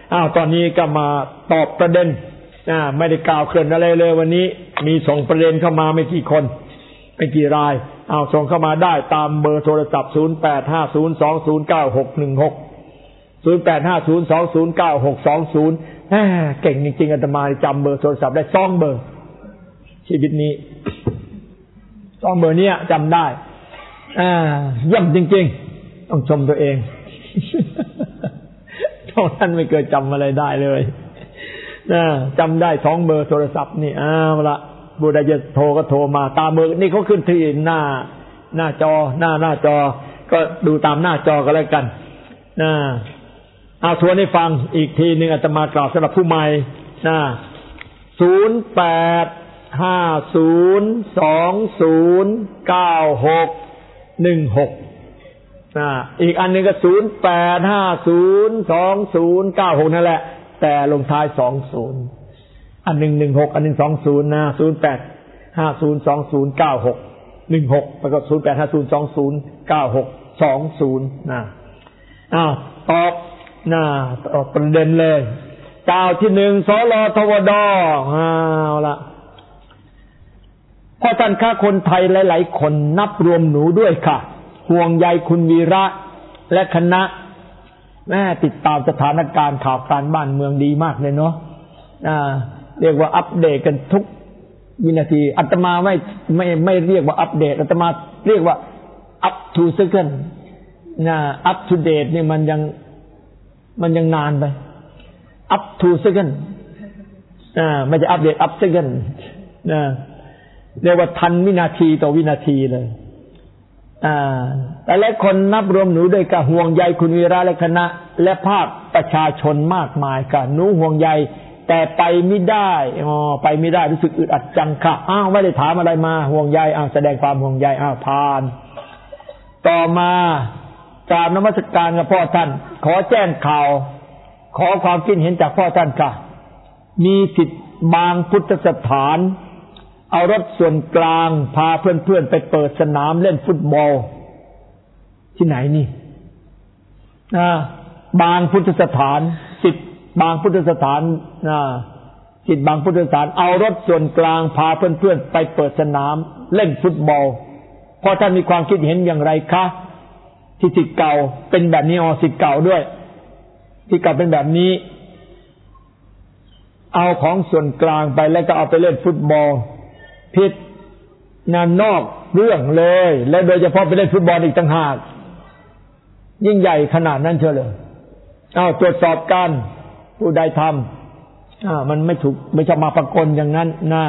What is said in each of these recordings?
ตอนนี้ก็มาตอบประเด็นไม่ได้กล่าวเกินอะไรเลยวันนี้มีส่งประเด็นเข้ามาไม่กี่คนไม่กี่รายส่งเข้ามาได้ตามเบอร์โทรศัพท์0850209616 0850209620เก่งจริงๆอาตมาจำเบอร์โทรศัพท์ได้2เบอร์ชีวิตนี้2เบอร์นี้จำได้เยี่ยมจริงๆต้องชมตัวเองท่านไม่เคยจำอะไรได้เลยจำได้2เบอร์โทรศัพท์นี่ละบุญจะโทรก็โทรมาตามเบอร์นี่เขาขึ้นที่หน้าจอหน้าจอก็ดูตามหน้าจอก็แล้วกันทวนให้ฟังอีกทีนึงอาตมากล่าวสำหรับผู้ใหม่0850209616อีกอันนึงก็08502096นั่นแหละแต่ลงท้าย20อันนึง16อันนึง20นะ0850209616แล้วก็0850209620ตอบประเด็นเลยกล่าวที่1สลทวดละพ่อท่านข้าคนไทยหลายๆคนนับรวมหนูด้วยค่ะห่วงใยคุณวีระและคณะแม่ติดตามสถานการณ์ข่าวการบ้านเมืองดีมากเลยเนาะเรียกว่าอัปเดตกันทุกวินาทีอาตมาไม่เรียกว่าอัปเดตอาตมาเรียกว่า up to second up to date นี่มันยังนานไป up to second ไม่ใช่อัปเดต up second เรียกว่าทันวินาทีต่อวินาทีเลยแต่และคนนับรวมหนูด้วยกับห่วงใยคุณวีระและคณะและภาคประชาชนมากมายค่ะหนูห่วงใยแต่ไปไม่ได้ไปไม่ได้รู้สึกอึดอัดจังค่ะไม่ได้ถามอะไรมาห่วงใยแสดงความห่วงใยผ่านต่อมากราบนมัสการกับพ่อท่านขอแจ้งข่าวขอความคิดเห็นจากพ่อท่านค่ะมีสิทธิ์บางพุทธสถานเอารถส่วนกลางพาเพื่อนๆไปเปิดสนามเล่นฟุตบอลที่ไหนนี่บางพุทธสถานสิทธิ์บางพุทธสถานสิทธิ์บางพุทธสถานเอารถส่วนกลางพาเพื่อนๆไปเปิดสนามเล่นฟุตบอลพอท่านมีความคิดเห็นอย่างไรคะที่สิทธิ์เก่าเป็นแบบนี้สิทธิ์เก่าด้วยที่เก่าเป็นแบบนี้เอาของส่วนกลางไปแล้วก็เอาไปเล่นฟุตบอลผิดนอกเรื่องเลยและโดยเฉพาะไปเล่นฟุตบอลอีกต่างหากยิ่งใหญ่ขนาดนั้นเชียวเลยตรวจสอบกันผู้ใดทำมันไม่ถูกไม่ชอบมาปกลอย่างนั้นนะ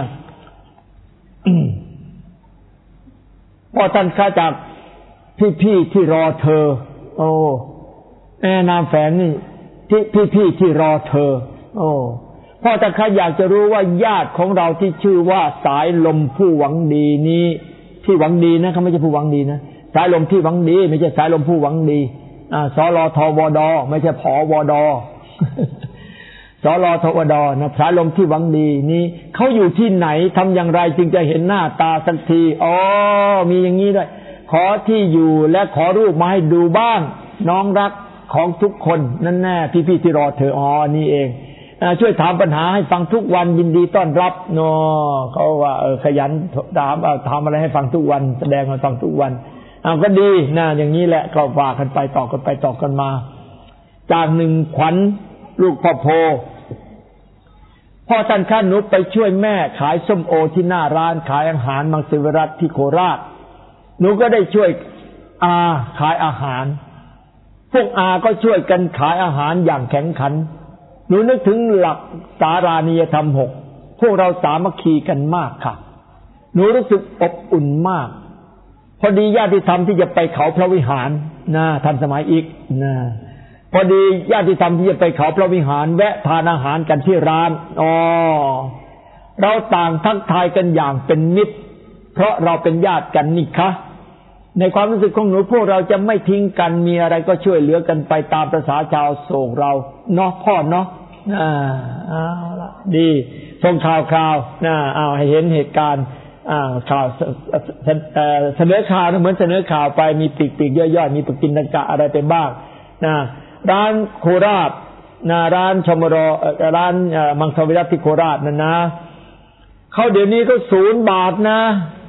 พอท่านข้าจากพี่ๆที่รอเธอนามแฝงนี่พี่ๆที่รอเธอพ่อท่านข้าอยากจะรู้ว่าญาติของเราที่ชื่อว่าสายลมผู้หวังดีนี้ที่หวังดีนะเขาไม่ใช่ผู้หวังดีนะสายลมที่หวังดีไม่ใช่สายลมผู้หวังดีสลทวดไม่ใช่ผวดสลทวดนะสายลมที่หวังดีนี้เขาอยู่ที่ไหนทำอย่างไรจึงจะเห็นหน้าตาสักทีมีอย่างนี้ด้วยขอที่อยู่และขอรูปมาให้ดูบ้างน้องรักของทุกคนนั่นแน่พี่ๆที่รอเธอนี่เองช่วยถามปัญหาให้ฟังทุกวันยินดีต้อนรับเขาว่าขยันถามอะไรให้ฟังทุกวันแสดงให้ฟังทุกวันก็ดีนะอย่างนี้แหละก็ว่ากันไปต่อกันมาจากหนึ่งขวัญลูกพ่อโพพ่อท่านข้าหนูไปช่วยแม่ขายส้มโอที่หน้าร้านขายอาหารมังสวิรัติที่โคราชหนูก็ได้ช่วยขายอาหารพวกก็ช่วยกันขายอาหารอย่างแข็งขันหนูนึกถึงหลักสารานิยธรรม6พวกเราสามัคคีกันมากค่ะหนูรู้สึกอบอุ่นมากพอดีญาติธรรมที่จะไปเขาพระวิหารทันสมัยอีกพอดีญาติธรรมที่จะไปเขาพระวิหารแวะทานอาหารกันที่ร้านเราต่างทักทายกันอย่างเป็นมิตรเพราะเราเป็นญาติกันนี่คะในความรู้สึกของหนูพวกเราจะไม่ทิ้งกันมีอะไรก็ช่วยเหลือกันไปตามประสาชาวโศกเราพ่อเอาละดีส่งข่าวให้เห็นเหตุการณ์ข่าวเสนอข่าวเหมือนเสนอข่าวไปมีปีกย่อยๆมีปกิณกะอะไรไปบ้างร้านโคราชร้านชมรร้านมังสวิรัติที่โคราชนั่นนะเขาเดี๋ยวนี้ก็0 บาทนะ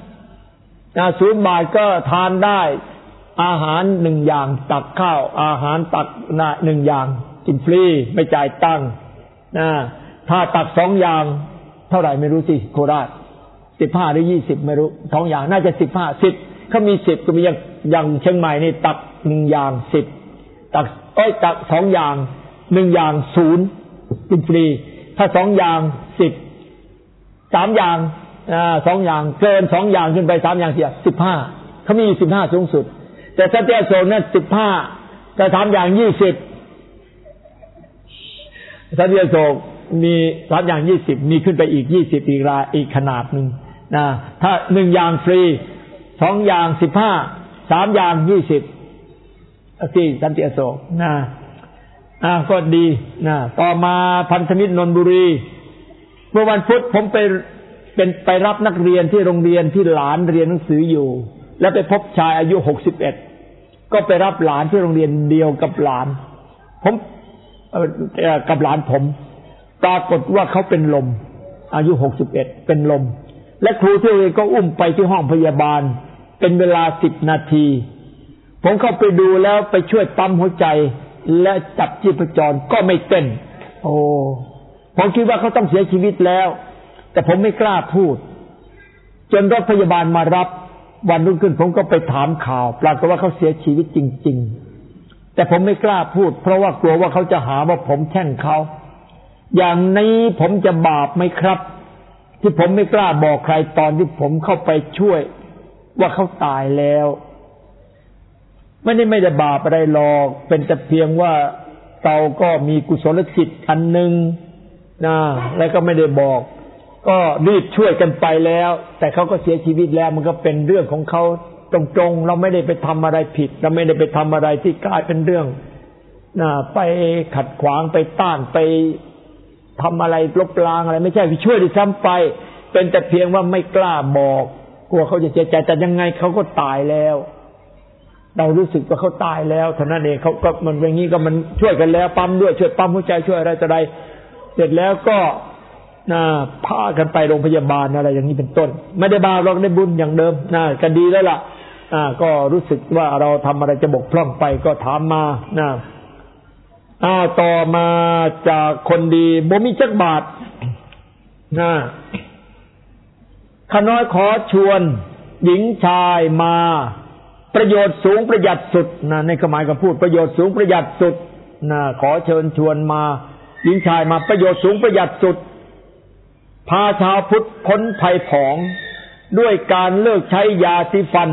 0 บาทก็ทานได้อาหาร1 อย่างตักข้าวอาหารตัก1 อย่างกินฟรีไม่จ่ายตังค์ถ้าตัก2 อย่างเท่าไหร่ไม่รู้สิโคราช15หรือ20ไม่รู้2 อย่างน่าจะ15 10เขามี10ก็มีอย่างเชียงใหม่นี่ตัก1 อย่าง10ตัก2 อย่าง1 อย่าง0กินฟรีถ้า2 อย่าง10 3 อย่าง2 อย่างเกิน2 อย่างขึ้นไป3 อย่างเสีย15เขามี15สูงสุดแต่ถ้าเตี้ยโซนนั้น15แต่3 อย่าง20ถ้าเตี้ยโซนมี3 อย่าง20มีขึ้นไปอีก20อีกขนาดนึงถ้า1 อย่างฟรี2 อย่าง15 3 อย่าง20ที่สันติอโศกก็ดีต่อมาพันธมิตรนนทบุรีเมื่อวันพุธผมไปรับนักเรียนที่โรงเรียนที่หลานเรียนหนังสืออยู่แล้วไปพบชายอายุ61ก็ไปรับหลานที่โรงเรียนเดียวกับหลานผมกับหลานผมปรากฏว่าเขาเป็นลมอายุ61เป็นลมและครูที่โรงเรียนก็อุ้มไปที่ห้องพยาบาลเป็นเวลา10 นาทีผมเข้าไปดูแล้วไปช่วยปั๊มหัวใจและจับชีพจรก็ไม่เต้นผมคิดว่าเขาต้องเสียชีวิตแล้วแต่ผมไม่กล้าพูดจนรถพยาบาลมารับวันรุ่งขึ้นผมก็ไปถามข่าวปรากฏว่าเขาเสียชีวิตจริงๆแต่ผมไม่กล้าพูดเพราะว่ากลัวว่าเขาจะหาว่าผมแช่งเขาอย่างนี้ผมจะบาปไหมครับที่ผมไม่กล้าบอกใครตอนที่ผมเข้าไปช่วยว่าเขาตายแล้วไม่ได้บาปอะไรหรอกเป็นแต่เพียงว่าเราก็มีกุศลจิตอันนึงแล้วก็ไม่ได้บอกก็รีบช่วยกันไปแล้วแต่เขาก็เสียชีวิตแล้วมันก็เป็นเรื่องของเขาตรงๆเราไม่ได้ไปทำอะไรผิดเราไม่ได้ไปทำอะไรที่กลายเป็นเรื่องไปขัดขวางไปต้านไปทำอะไรลบล้างอะไรไม่ใช่ไปช่วยด้วยซ้ำไปเป็นแต่เพียงว่าไม่กล้าบอกกลัวเขาจะเสียใจแต่ยังไงเขาก็ตายแล้วเรารู้สึกว่าเขาตายแล้วเท่านั้นเองเขาก็มันอย่างนี้ก็มันช่วยกันแล้วปั๊มด้วยช่วยปั๊มหัวใจช่วยอะไรต่ออะไรเสร็จแล้วก็พากันไปโรงพยาบาลอะไรอย่างนี้เป็นต้นไม่ได้บาปเราได้บุญอย่างเดิมก็ดีแล้วล่ะก็รู้สึกว่าเราทำอะไรจะบกพร่องไปก็ถามมาต่อมาจากคนดีบ่มีจักบาทข้าน้อยขอชวนหญิงชายมาประโยชน์สูงประหยัดสุดในความหมายคำพูดประโยชน์สูงประหยัดสุดขอเชิญชวนมาหญิงชายมาประโยชน์สูงประหยัดสุดพาชาวพุทธพ้นภัยผองด้วยการเลิกใช้ยาสีฟัน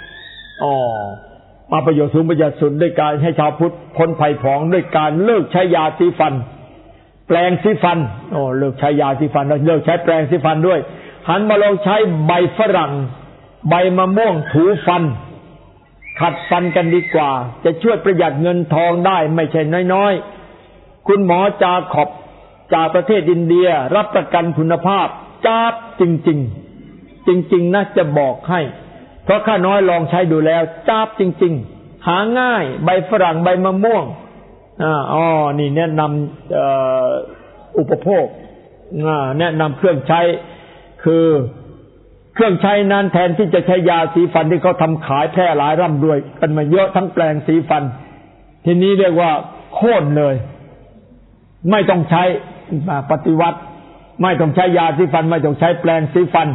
มาประโยชน์สูงประหยัดสุดด้วยการให้ชาวพุทธพ้นภัยผองด้วยการเลิกใช้ยาสีฟันแปรงสีฟันเลิกใช้ยาสีฟันแล้วเลิกใช้แปรงสีฟันด้วยหันมาลองใช้ใบฝรั่งใบมะม่วงถูฟันขัดฟันกันดีกว่าจะช่วยประหยัดเงินทองได้ไม่ใช่น้อยๆคุณหมอจาขอบจากประเทศอินเดียรับประกันคุณภาพจ้าบจริงๆจริงๆนะจะบอกให้เพราะข้าน้อยลองใช้ดูแล้วจ้าบจริงๆหาง่ายใบฝรั่งใบมะม่วงนี่แนะนำอุปโภคแนะนำเครื่องใช้คือเครื่องใช้นั้นแทนที่จะใช้ยาสีฟันที่เขาทำขายแพร่หลายร่ำรวยกันมาเยอะทั้งแปรงสีฟันทีนี้เรียกว่าโค่นเลยไม่ต้องใช้ปฏิวัติไม่ต้องใช้ยาสีฟันไม่ต้องใช้แปรงสีฟัน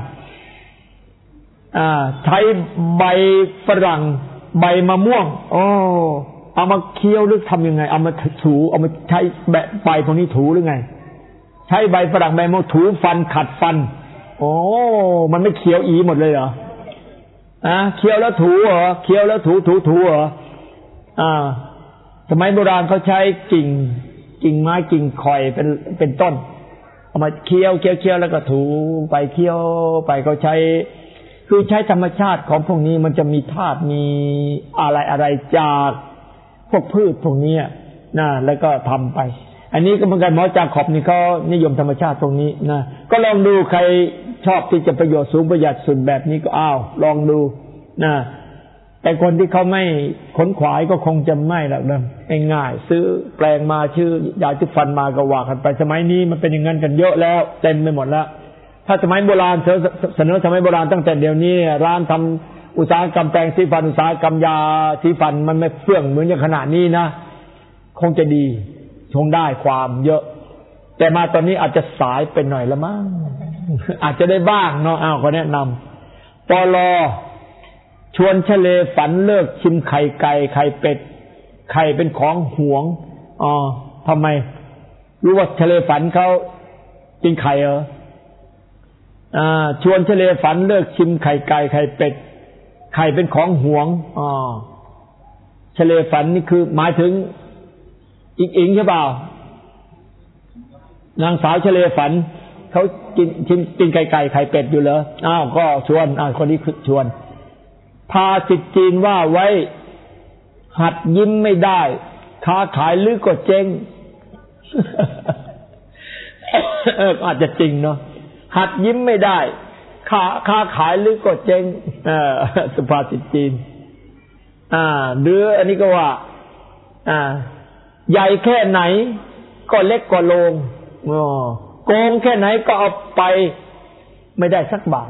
ใช้ใบฝรั่งใบมะม่วงเอามาเคี้ยวหรือทำยังไงเอามาถูเอามาใช้ใบพวกนี้ถูหรือไงใช้ใบฝรั่งใบมะม่วงถูฟันขัดฟันมันไม่เคี้ยวอีหมดเลยเหรอเคี้ยวแล้วถูเหรอเคี้ยวแล้วถูเหรอสมัยโบราณเขาใช้กิ่งไม้กิ่งข่อยเป็นต้นเอามาเคี้ยวแล้วก็ถูไปเคี้ยวไปเขาใช้คือใช้ธรรมชาติของพวกนี้มันจะมีธาตุมีอะไรจากพวกพืชพวกนี้แล้วก็ทำไปอันนี้ก็เหมือนกันหมอจาขอบนี่เขานิยมธรรมชาติตรงนี้ก็ลองดูใครชอบที่จะประโยชน์สูงประหยัดสุดแบบนี้ก็ลองดูแต่คนที่เขาไม่ขนขวายก็คงจะไม่หรอกนะง่ายๆซื้อแปลงมาชื่อยาที่ฟันมาก็ว่ากันไปสมัยนี้มันเป็นอย่างนั้นกันเยอะแล้วเต็มไปหมดแล้วถ้าสมัยโบราณเสนอสมัยโบราณตั้งแต่เดี๋ยวนี้ร้านทำอุตสาหกรรมแปรงสีฟันอุตสาหกรรมยาสีฟันมันไม่เฟื่องเหมือนอย่างขณะนี้นะคงจะดีคงได้ความเยอะแต่มาตอนนี้อาจจะสายไปหน่อยละมั้งอาจจะได้บ้างเนาะก็แนะนำปลชวนทะเลฝันเลิกชิมไข่ไก่ไข่เป็ดไข่เป็นของหวงทำไมรู้ว่าทะเลฝันเขากินไข่เหรอชวนทะเลฝันเลิกชิมไข่ไก่ไข่เป็ดไข่เป็นของหวงทะเลฝันนี่คือหมายถึงอิงใช่เปล่านางสาวทะเลฝันเขากินไก่ไก่ไข่เป็ดอยู่เหรอก็ชวนคนนี้ชวนภาษิตจีนว่าไว้หัดยิ้มไม่ได้ค้าขายหรือก็เจ๊ง อาจจะจริงเนาะหัดยิ้มไม่ได้ค้าขายหรือก็เจ๊งสุภาษิตจีนหรืออันนี้ก็ว่าใหญ่แค่ไหนก็เล็กกว่าโลงโกงแค่ไหนก็เอาไปไม่ได้สักบาท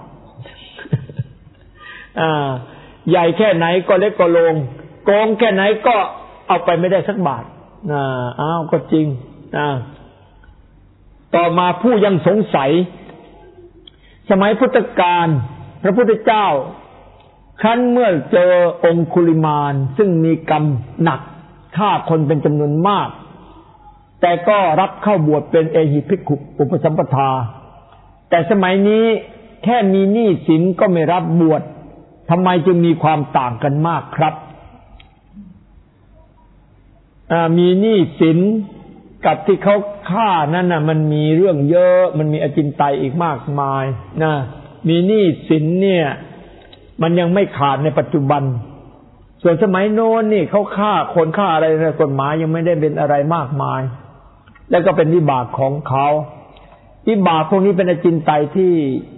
ใหญ่แค่ไหนก็เล็กกว่าโลงโกงแค่ไหนก็เอาไปไม่ได้สักบาทก็จริงต่อมาผู้ยังสงสัยสมัยพุทธกาลพระพุทธเจ้าครั้นเมื่อเจอองคุลิมานซึ่งมีกรรมหนักฆ่าคนเป็นจำนวนมากแต่ก็รับเข้าบวชเป็นเอหิภิกขุอุปสัมปทาแต่สมัยนี้แค่มีหนี้สินก็ไม่รับบวชทำไมจึงมีความต่างกันมากครับมีหนี้สินกับที่เขาฆ่านั่นน่ะมันมีเรื่องเยอะมันมีอจินไตยอีกมากมายนะมีหนี้สินเนี่ยมันยังไม่ขาดในปัจจุบันส่วนสมัยโน้นนี่เขาฆ่าคนฆ่าอะไรนะกฎหมายยังไม่ได้เป็นอะไรมากมายแล้วก็เป็นวิบากของเขาวิบากพวกนี้เป็นอจินไตยที่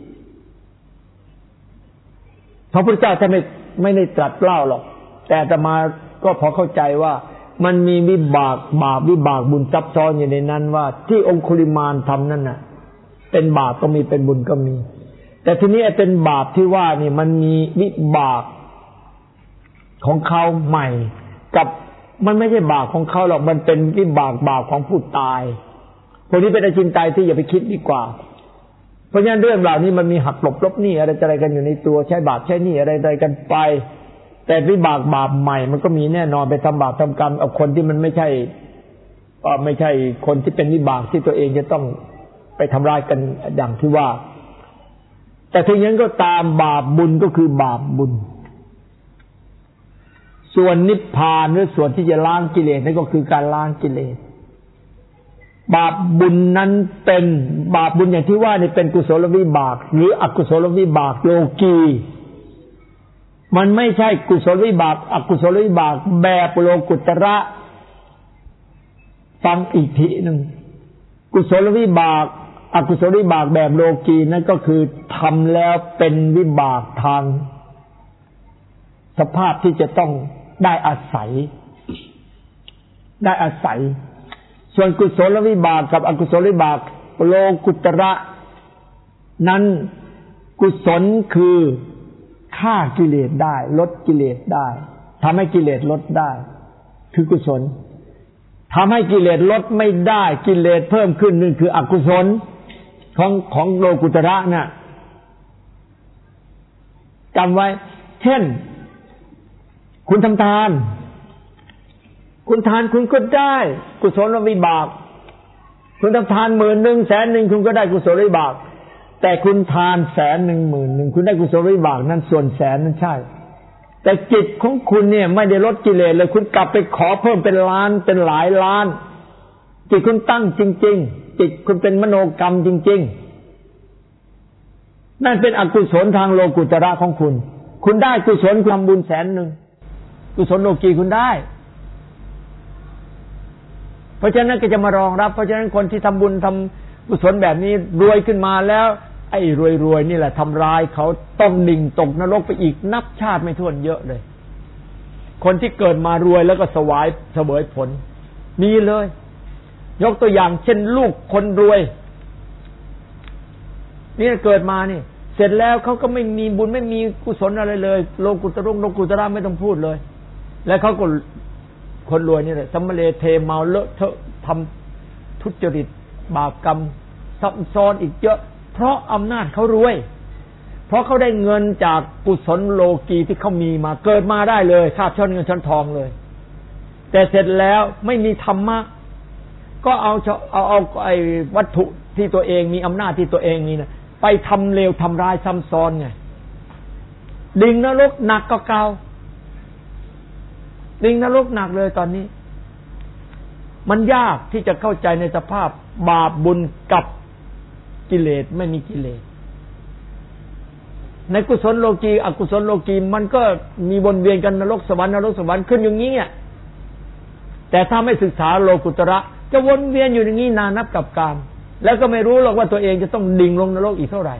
พระพุทธเจ้าท่านไม่ได้ตรัสเล่าหรอกแต่อาตมาก็พอเข้าใจว่ามันมีวิบากบาปวิบากบุญซับซ้อนอยู่ในนั้นว่าที่องคุลิมานทำนั่นน่ะเป็นบาปก็มีเป็นบุญก็มีแต่ทีนี้เป็นบาปที่ว่านี่มันมีวิบากของเขาใหม่กับมันไม่ใช่บาปของเขาหรอกมันเป็นวิบากบาปของผู้ตายพวกนี้เป็นอจินไตยที่อย่าไปคิดดีกว่าเพราะฉะนั้นเรื่องเหล่านี้มันมีหักหลบลบหนี้อะไรกันอยู่ในตัวใช้บาปใช้หนี้อะไรกันไปแต่วิบากบาปใหม่มันก็มีแน่นอนไปทำบาปทำกรรมเอาคนที่มันไม่ใช่คนที่เป็นวิบากที่ตัวเองจะต้องไปทำร้ายกันอย่างที่ว่าแต่ถึงอย่างนั้นก็ตามบาปบุญก็คือบาปบุญส่วนนิพพานหรือส่วนที่จะล้างกิเลสนั่นก็คือการล้างกิเลสบาปบุญนั้นเป็นบาปบุญอย่างที่ว่านี่เป็นกุศลวิบากหรืออกุศลวิบากโลกีมันไม่ใช่กุศลวิบากอกุศลวิบากแบบโลกุตระฟังอีกทีนึงกุศลวิบากอกุศลวิบากแบบโลกีนั่นก็คือทำแล้วเป็นวิบากทางสภาพที่จะต้องได้อาศัยส่วนกุศลวิบากกับอกุศลวิบากโลกุตระนั้นกุศลคือฆ่ากิเลสได้ลดกิเลสได้ทำให้กิเลสลดได้คือกุศลทำให้กิเลสลดไม่ได้กิเลสเพิ่มขึ้นนึงคืออกุศลของโลกุตระน่ะจำไว้เช่นคุณทำทานคุณทานคุณก็ได้กุศลวิบากคุณทำทาน10,000 100,000คุณก็ได้กุศลวิบากแต่คุณทาน100,000 10,000คุณได้กุศลวิบากนั้นส่วน100,000นั้นใช่แต่จิตของคุณเนี่ยไม่ได้ลดกิเลสเลยคุณกลับไปขอเพิ่มเป็นล้านเป็นหลายล้านจิตคุณตั้งจริงๆจิตคุณเป็นมโนกรรมจริงๆนั่นเป็นอกุศลทางโลกุตระของคุณได้กุศลทำบุญ100,000กุศลโลกีคุณได้เพราะฉะนั้นก็จะมารองรับเพราะฉะนั้นคนที่ทำบุญทำกุศลแบบนี้รวยขึ้นมาแล้วไอ้รวยๆนี่แหละทำร้ายเขาต้องดิ่งตกนรกไปอีกนับชาติไม่ถ้วนเยอะเลยคนที่เกิดมารวยแล้วก็เสวยผลมีเลยยกตัวอย่างเช่นลูกคนรวยนี่เกิดมานี่เสร็จแล้วเขาก็ไม่มีบุญไม่มีกุศลอะไรเลยโลกุตระไม่ต้องพูดเลยแล้วเขาก็คนรวยนี่แหละสัมมะเลเทเมาเลอะเทอะทำทุจริตบาปกรรมซับซ้อนอีกเยอะเพราะอำนาจเขารวยเพราะเขาได้เงินจากกุศลโลกีที่เขามีมาเกิดมาได้เลยคาบช้อนเงินช้อนทองเลยแต่เสร็จแล้วไม่มีธรรมะก็เอาไอ้วัตถุที่ตัวเองมีอำนาจที่ตัวเองนี่นะไปทำเลวทำร้ายซ้ำซ้อนไงดิ่งนรกหนักก็เก่าดิ่งนรกหนักเลยตอนนี้มันยากที่จะเข้าใจในสภาพบาปบุญกับกิเลสไม่มีกิเลสในกุศลโลกีอกุศลโลกีมันก็มีวนเวียนกันนรกสวรรค์ขึ้นอย่างนี้แต่ถ้าไม่ศึกษาโลกุตระจะวนเวียนอยู่อย่างนี้นานนับกับการแล้วก็ไม่รู้หรอกว่าตัวเองจะต้องดิ่งลงนรกอีกเท่าไหร่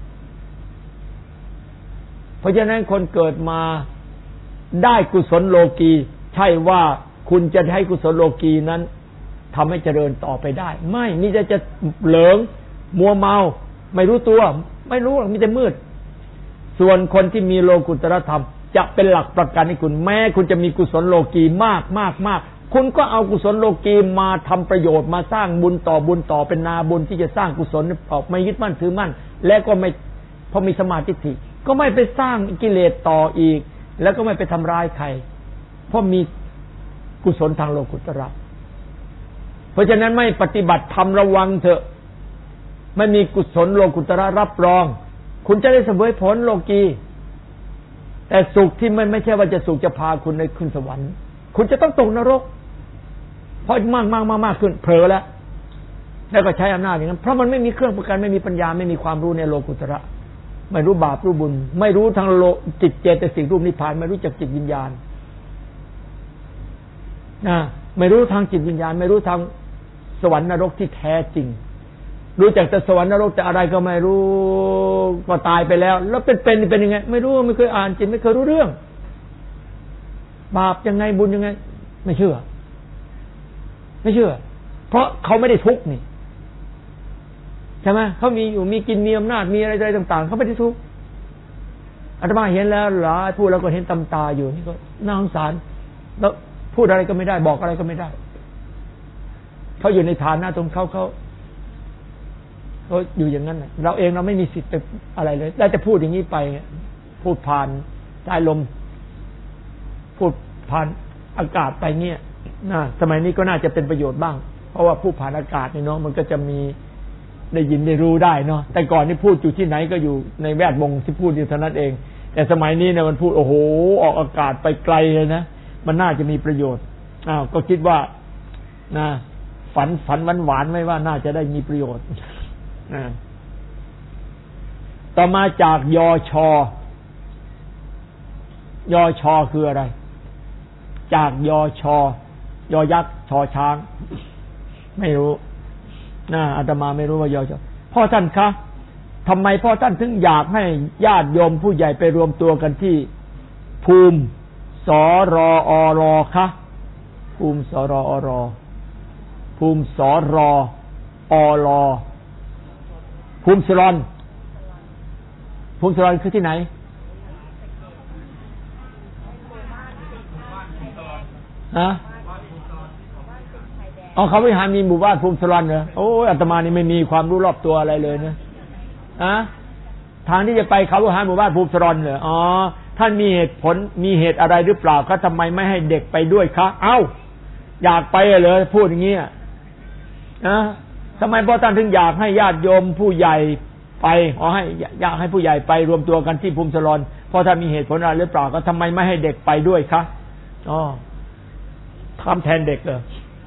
เพราะฉะนั้นคนเกิดมาได้กุศลโลกีใช่ว่าคุณจะให้กุศลโลกีนั้นทำให้เจริญต่อไปได้ไม่มีแต่จะเหลิงมัวเมาไม่รู้ตัวไม่รู้หรอกมีแต่มืดส่วนคนที่มีโลกุตระธรรมจะเป็นหลักประกันให้คุณแม้คุณจะมีกุศลโลกีมากคุณก็เอากุศลโลกีมาทำประโยชน์มาสร้างบุญต่อเป็นนาบุญที่จะสร้างกุศลออกไม่ยึดมั่นถือมั่นและก็ไม่พอมีสมาธิก็ไม่ไปสร้างกิเลสต่ออีกแล้วก็ไม่ไปทำร้ายใครเพราะมีกุศลทางโลกุตระเพราะฉะนั้นไม่ปฏิบัติธรรมระวังเถอะไม่มีกุศลโลกุตระรับรองคุณจะได้เสวยผลโลกีแต่สุขที่ไม่ใช่ว่าจะสุขจะพาคุณในขึ้นสวรรค์คุณจะต้องตกนรกเพราะมากขึ้นเผลอแล้วก็ใช้อำนาจอย่างนั้นเพราะมันไม่มีเครื่องประกันไม่มีปัญญาไม่มีความรู้ในโลกุตระไม่รู้บาปรู้บุญไม่รู้ทางโลจิตเจตสิกรูปนิพพานไม่รู้จักจิตวิญญาณไม่รู้ทางจิตวิญญาณไม่รู้ทางสวรรค์นรกที่แท้จริงรู้จักแต่สวรรค์นรกแต่อะไรก็ไม่รู้ก็ตายไปแล้วเป็นยังไงไม่รู้ไม่เคยอ่านจิตไม่เคยรู้เรื่องบาปยังไงบุญยังไงไม่เชื่อเพราะเขาไม่ได้ทุกข์นี่ใช่ไหมเขามีอยู่มีกินมีอำนาจมีอะไรต่างๆเขาไม่ได้ทุกข์อาตมาเห็นแล้วหลายพูดแล้วก็เห็นตำตาอยู่นี่ก็น่าสงสารแล้วพูดอะไรก็ไม่ได้บอกอะไรก็ไม่ได้เขาอยู่ในฐานะตรงเขาอยู่อย่างนั้นเราเองเราไม่มีสิทธิ์ไปอะไรเลยได้แต่พูดอย่างนี้ไปพูดผ่านสายลมพูดผ่านอากาศไปเงี้ยสมัยนี้ก็น่าจะเป็นประโยชน์บ้างเพราะว่าพูดผ่านอากาศนี่เนาะมันก็จะมีได้ยินได้รู้ได้เนาะแต่ก่อนนี่พูดอยู่ที่ไหนก็อยู่ในแวดวงที่พูดอยู่เท่านั้นเองแต่สมัยนี้เนี่ยมันพูดโอ้โหออกอากาศไปไกลเลยนะมันน่าจะมีประโยชน์ก็คิดว่าฝันหวานๆไม่ว่าน่าจะได้มีประโยชน์ต่อมาจากยชคืออะไรจากยชยยักษ์ชอช้างไม่รู้อาตมาไม่รู้ว่ายชพ่อท่านคะทำไมพ่อท่านถึงอยากให้ญาติโยมผู้ใหญ่ไปรวมตัวกันที่ภูมิสรอรคะภูมิสรอรภูมิสรอรภูมิสรอนคือที่ไหนเขาวิหารมีหมู่บ้านภูมิสรอนเหรอโอ้อาตมานี่ไม่มีความรู้รอบตัวอะไรเลยนะทางที่จะไปเขาวิหารหมู่บ้านภูมิสรอนเหรอท่านมีเหตุอะไรหรือเปล่าคะทำไมไม่ให้เด็กไปด้วยคะอยากไปเลยพูดอย่างนี้ทำไมพ่อท่านถึงอยากให้ญาติโยมผู้ใหญ่ไปอยากให้ผู้ใหญ่ไปรวมตัวกันที่ภูมิสรอนเพราะท่านมีเหตุผลอะไรหรือเปล่าก็ทำไมไม่ให้เด็กไปด้วยคะทำแทนเด็กเหรอ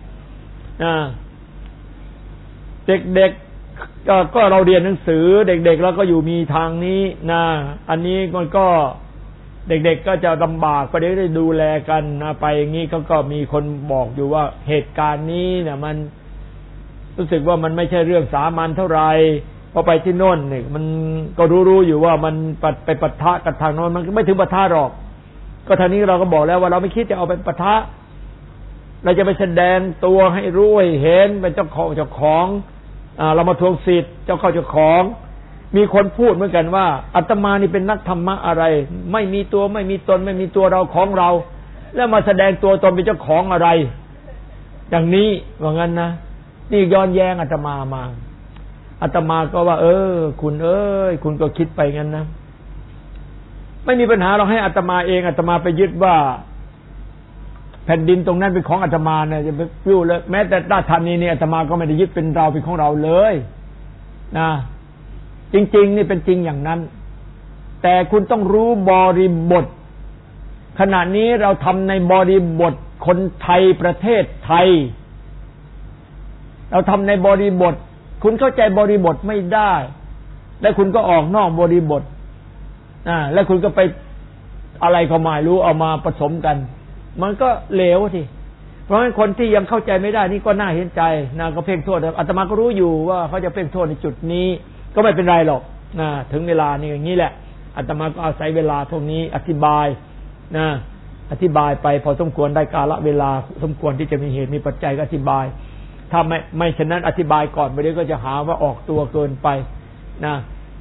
เด็กๆก็เราเรียนหนังสือเด็กๆแล้วก็อยู่มีทางนี้อันนี้มันก็เด็กๆก็จะลำบากก็ได้ดูแลกันไปอย่างนี้ก็มีคนบอกอยู่ว่าเหตุการณ์นี้เนี่ยมันรู้สึกว่ามันไม่ใช่เรื่องสามัญเท่าไหร่พอไปที่โน่นเนี่ยมันก็รู้อยู่ว่ามันไปปะทะกับทางโน้นมันไม่ถึงปะทะหรอกก็ทางนี้เราก็บอกแล้วว่าเราไม่คิดจะเอาไปปะทะเราจะไปแสดงตัวให้รู้ให้เห็นเป็นเจ้าของเรามาทวงสิทธิ์เจ้าของ มีคนพูดเหมือนกันว่าอาตมานี่เป็นนักธรรมะอะไรไม่มีตัวไม่มีตนไม่มีตัวเราของเราแล้วมาแสดงตัวตนเป็นเจ้าของอะไรอย่างนี้ว่างั้นนะนี่ย้อนแย้งอาตมามาอาตมาก็ว่าคุณคุณก็คิดไปงั้นนะไม่มีปัญหาเราให้อาตมาเองอาตมาไปยึดว่าแผ่นดินตรงนั้นเป็นของอาตมาเนี่ยจะไปอยู่เลยแม้แต่ราชธานีนี่อาตมาก็ไม่ได้ยึดเป็นเราเป็นของเราเลยนะจริงๆนี่เป็นจริงอย่างนั้นแต่คุณต้องรู้บริบทขณะนี้เราทำในบริบทคนไทยประเทศไทยเราทำในบริบทคุณเข้าใจบริบทไม่ได้แล้วคุณก็ออกนอกบริบทแล้วคุณก็ไปอะไรก็ไม่รู้เอามาผสมกันมันก็เหลวทีเพราะฉะนั้นคนที่ยังเข้าใจไม่ได้นี่ก็น่าเห็นใจนะก็เพ่งโทษอาตมาก็รู้อยู่ว่าเขาจะเพ่งโทษในจุดนี้ก็ไม่เป็นไรหรอกนะถึงเวลานี่อย่างนี้แหละอาตมาก็อาศัยเวลาพวกนี้อธิบายนะอธิบายไปพอสมควรได้กาลเวลาสมควรที่จะมีเหตุมีปัจจัยก็อธิบายถ้าไม่ฉะนั้นอธิบายก่อนไปเดี๋ยวก็จะหาว่าออกตัวเกินไปนะ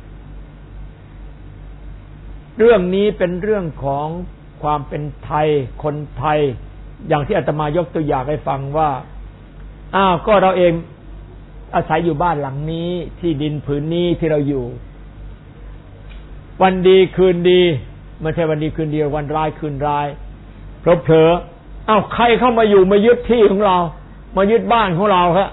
เรื่องนี้เป็นเรื่องของความเป็นไทยคนไทยอย่างที่อาตมายกตัวอย่างให้ฟังว่าก็เราเองอาศัยอยู่บ้านหลังนี้ที่ดินผืนนี้ที่เราอยู่วันดีคืนดีไม่ใช่วันดีคืนดีวันร้ายคืนร้ายเผลอใครเข้ามาอยู่มายึดที่ของเรามายึดบ้านของเราครับ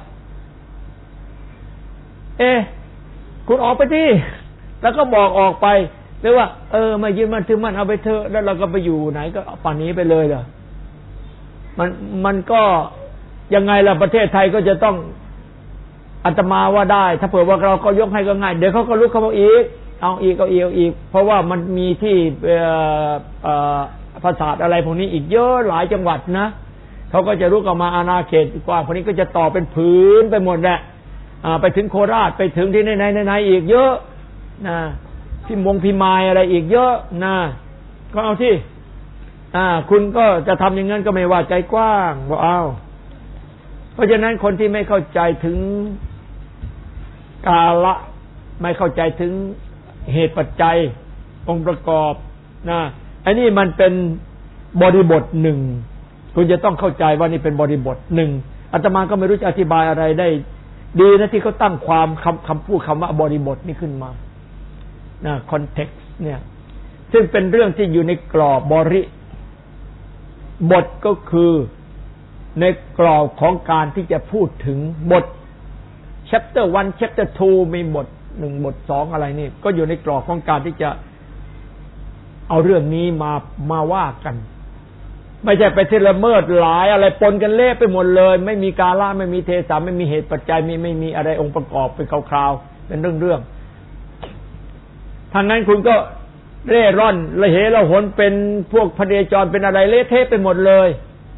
คุณออกไปที่แล้วก็บอกออกไปหรือว่ามายึดมันถือมันเอาไปเถอะแล้วเราก็ไปอยู่ไหนก็ป่านนี้ไปเลยเหรอมันก็ยังไงล่ะประเทศไทยก็จะต้องอาตมาว่าได้ถ้าเผื่อว่าเราก็ยกให้ก็ง่ายเดี๋ยวเขาก็ลุกเข้ามาอีกเอาอีกเพราะว่ามันมีที่ภาษาอะไรพวกนี้อีกเยอะหลายจังหวัดนะเขาก็จะลุกออกมาอาณาเขตกว้างพวกนี้ก็จะต่อเป็นผืนไปหมดแหละไปถึงโคราชไปถึงที่ไหนอีกเยอะนะพี่มายอะไรอีกเยอะนะก็เอาที่คุณก็จะทำอย่างนั้นก็ไม่ว่าใจกว้างบอกเอาเพราะฉะนั้นคนที่ไม่เข้าใจถึงกาละไม่เข้าใจถึงเหตุปัจจัยองค์ประกอบนะอันนี้มันเป็นบริบทหนึ่งคุณจะต้องเข้าใจว่านี่เป็นบริบทหนึ่งอาตมาก็ไม่รู้จะอธิบายอะไรได้ดีนะที่เขาตั้งความคำพูดคำว่าบริบทนี่ขึ้นมานะคอนเท็กซ์เนี่ยซึ่งเป็นเรื่องที่อยู่ในกรอบบริบทก็คือในกรอบของการที่จะพูดถึงบท chapter 1 chapter 2มีบท1บท2อะไรนี่ก็อยู่ในกรอบของการที่จะเอาเรื่องนี้มาว่ากันไม่ใช่ไปละเมิดหลายอะไรปนกันเละไปหมดเลยไม่มีกาลไม่มีเทศะไม่มีเหตุปัจจัยไม่มีอะไรองค์ประกอบเป็นคราวๆเป็นเรื่องทางนั้นคุณก็เร่ร่อนละเหละหนเป็นพวกพเนจรเป็นอะไรเละเทะไปหมดเลย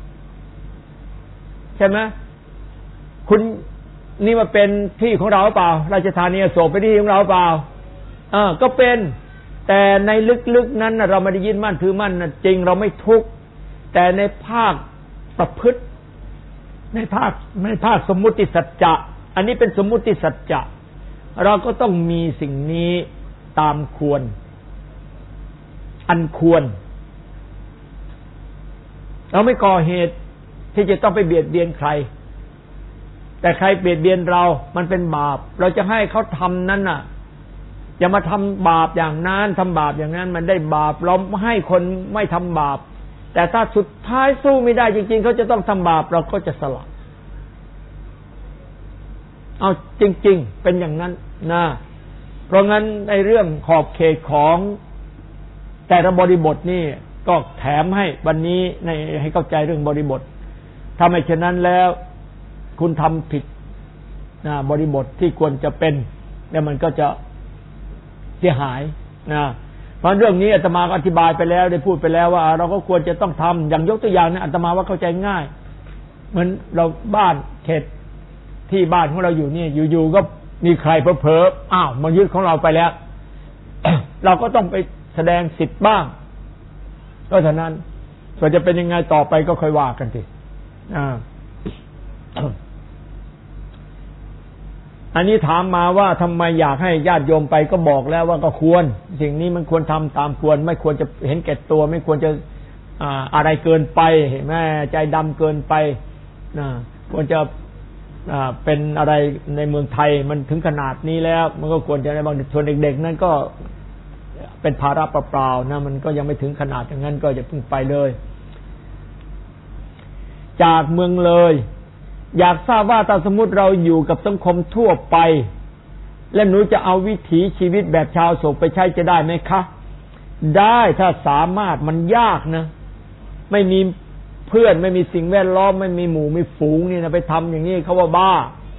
ใช่ไหมคุณนี่มาเป็นที่ของเราเปล่าราชธานีอโศกเป็นที่ของเราเปล่าก็เป็นแต่ในลึกๆนั้นเราไม่ได้ยึดมั่นถือมั่นจริงเราไม่ทุกข์แต่ในภาคประพฤติในภาคสมมุติสัจจะอันนี้เป็นสมมุติสัจจะเราก็ต้องมีสิ่งนี้ตามควรอันควรเราไม่ก่อเหตุที่จะต้องไปเบียดเบียนใครแต่ใครเบียดเบียนเรามันเป็นบาปเราจะให้เขาทำนั้นน่ะอย่ามาทำบาปอย่างนั้นทำบาปอย่างนั้นมันได้บาปเราให้คนไม่ทำบาปแต่ถ้าสุดท้ายสู้ไม่ได้จริงๆเขาจะต้องทำบาปเราก็จะสละเอาจริงๆเป็นอย่างนั้นนะเพราะงั้นในเรื่องขอบเขตของแต่ละบริบทนี่ก็แถมให้วันนี้ให้เข้าใจเรื่องบริบทถ้าไม่เช่นนั้นแล้วคุณทำผิดนะบริบทที่ควรจะเป็นแล้วมันก็จะเสียหายนะเพราะเรื่องนี้อาตมาก็อธิบายไปแล้วได้พูดไปแล้วว่าเราก็ควรจะต้องทำอย่างยกตัวอย่างนะอาตมาว่าเข้าใจง่ายเหมือนเราบ้านเขตที่บ้านของเราอยู่นี่อยู่ๆก็มีใครเผลอๆมายึดของเราไปแล้ว เราก็ต้องไปแสดงสิทธิ์บ้างก็เท่านั้นส่วนจะเป็นยังไงต่อไปก็ค่อยว่ากันสิอันนี้ถามมาว่าทำไมอยากให้ญาติโยมไปก็บอกแล้วว่าก็ควรสิ่งนี้มันควรทำตามควรไม่ควรจะเห็นแก่ตัวไม่ควรจะอะไรเกินไปเห็นไหมใจดำเกินไปควรจะเป็นอะไรในเมืองไทยมันถึงขนาดนี้แล้วมันก็ควรจะในบางส่วนเด็กๆนั้นก็เป็นภาระเปล่าๆนะมันก็ยังไม่ถึงขนาดอย่างนั้นก็จะเพิ่งไปเลยจากเมืองเลยอยากทราบว่าถ้าสมมติเราอยู่กับสังคมทั่วไปและหนูจะเอาวิถีชีวิตแบบชาวโศกไปใช้จะได้ไหมคะได้ถ้าสามารถมันยากนะไม่มีเพื่อนไม่มีสิ่งแวดล้อมไม่มีหมู่มีฝูงนี่นะไปทำอย่างนี้เขาว่าบ้า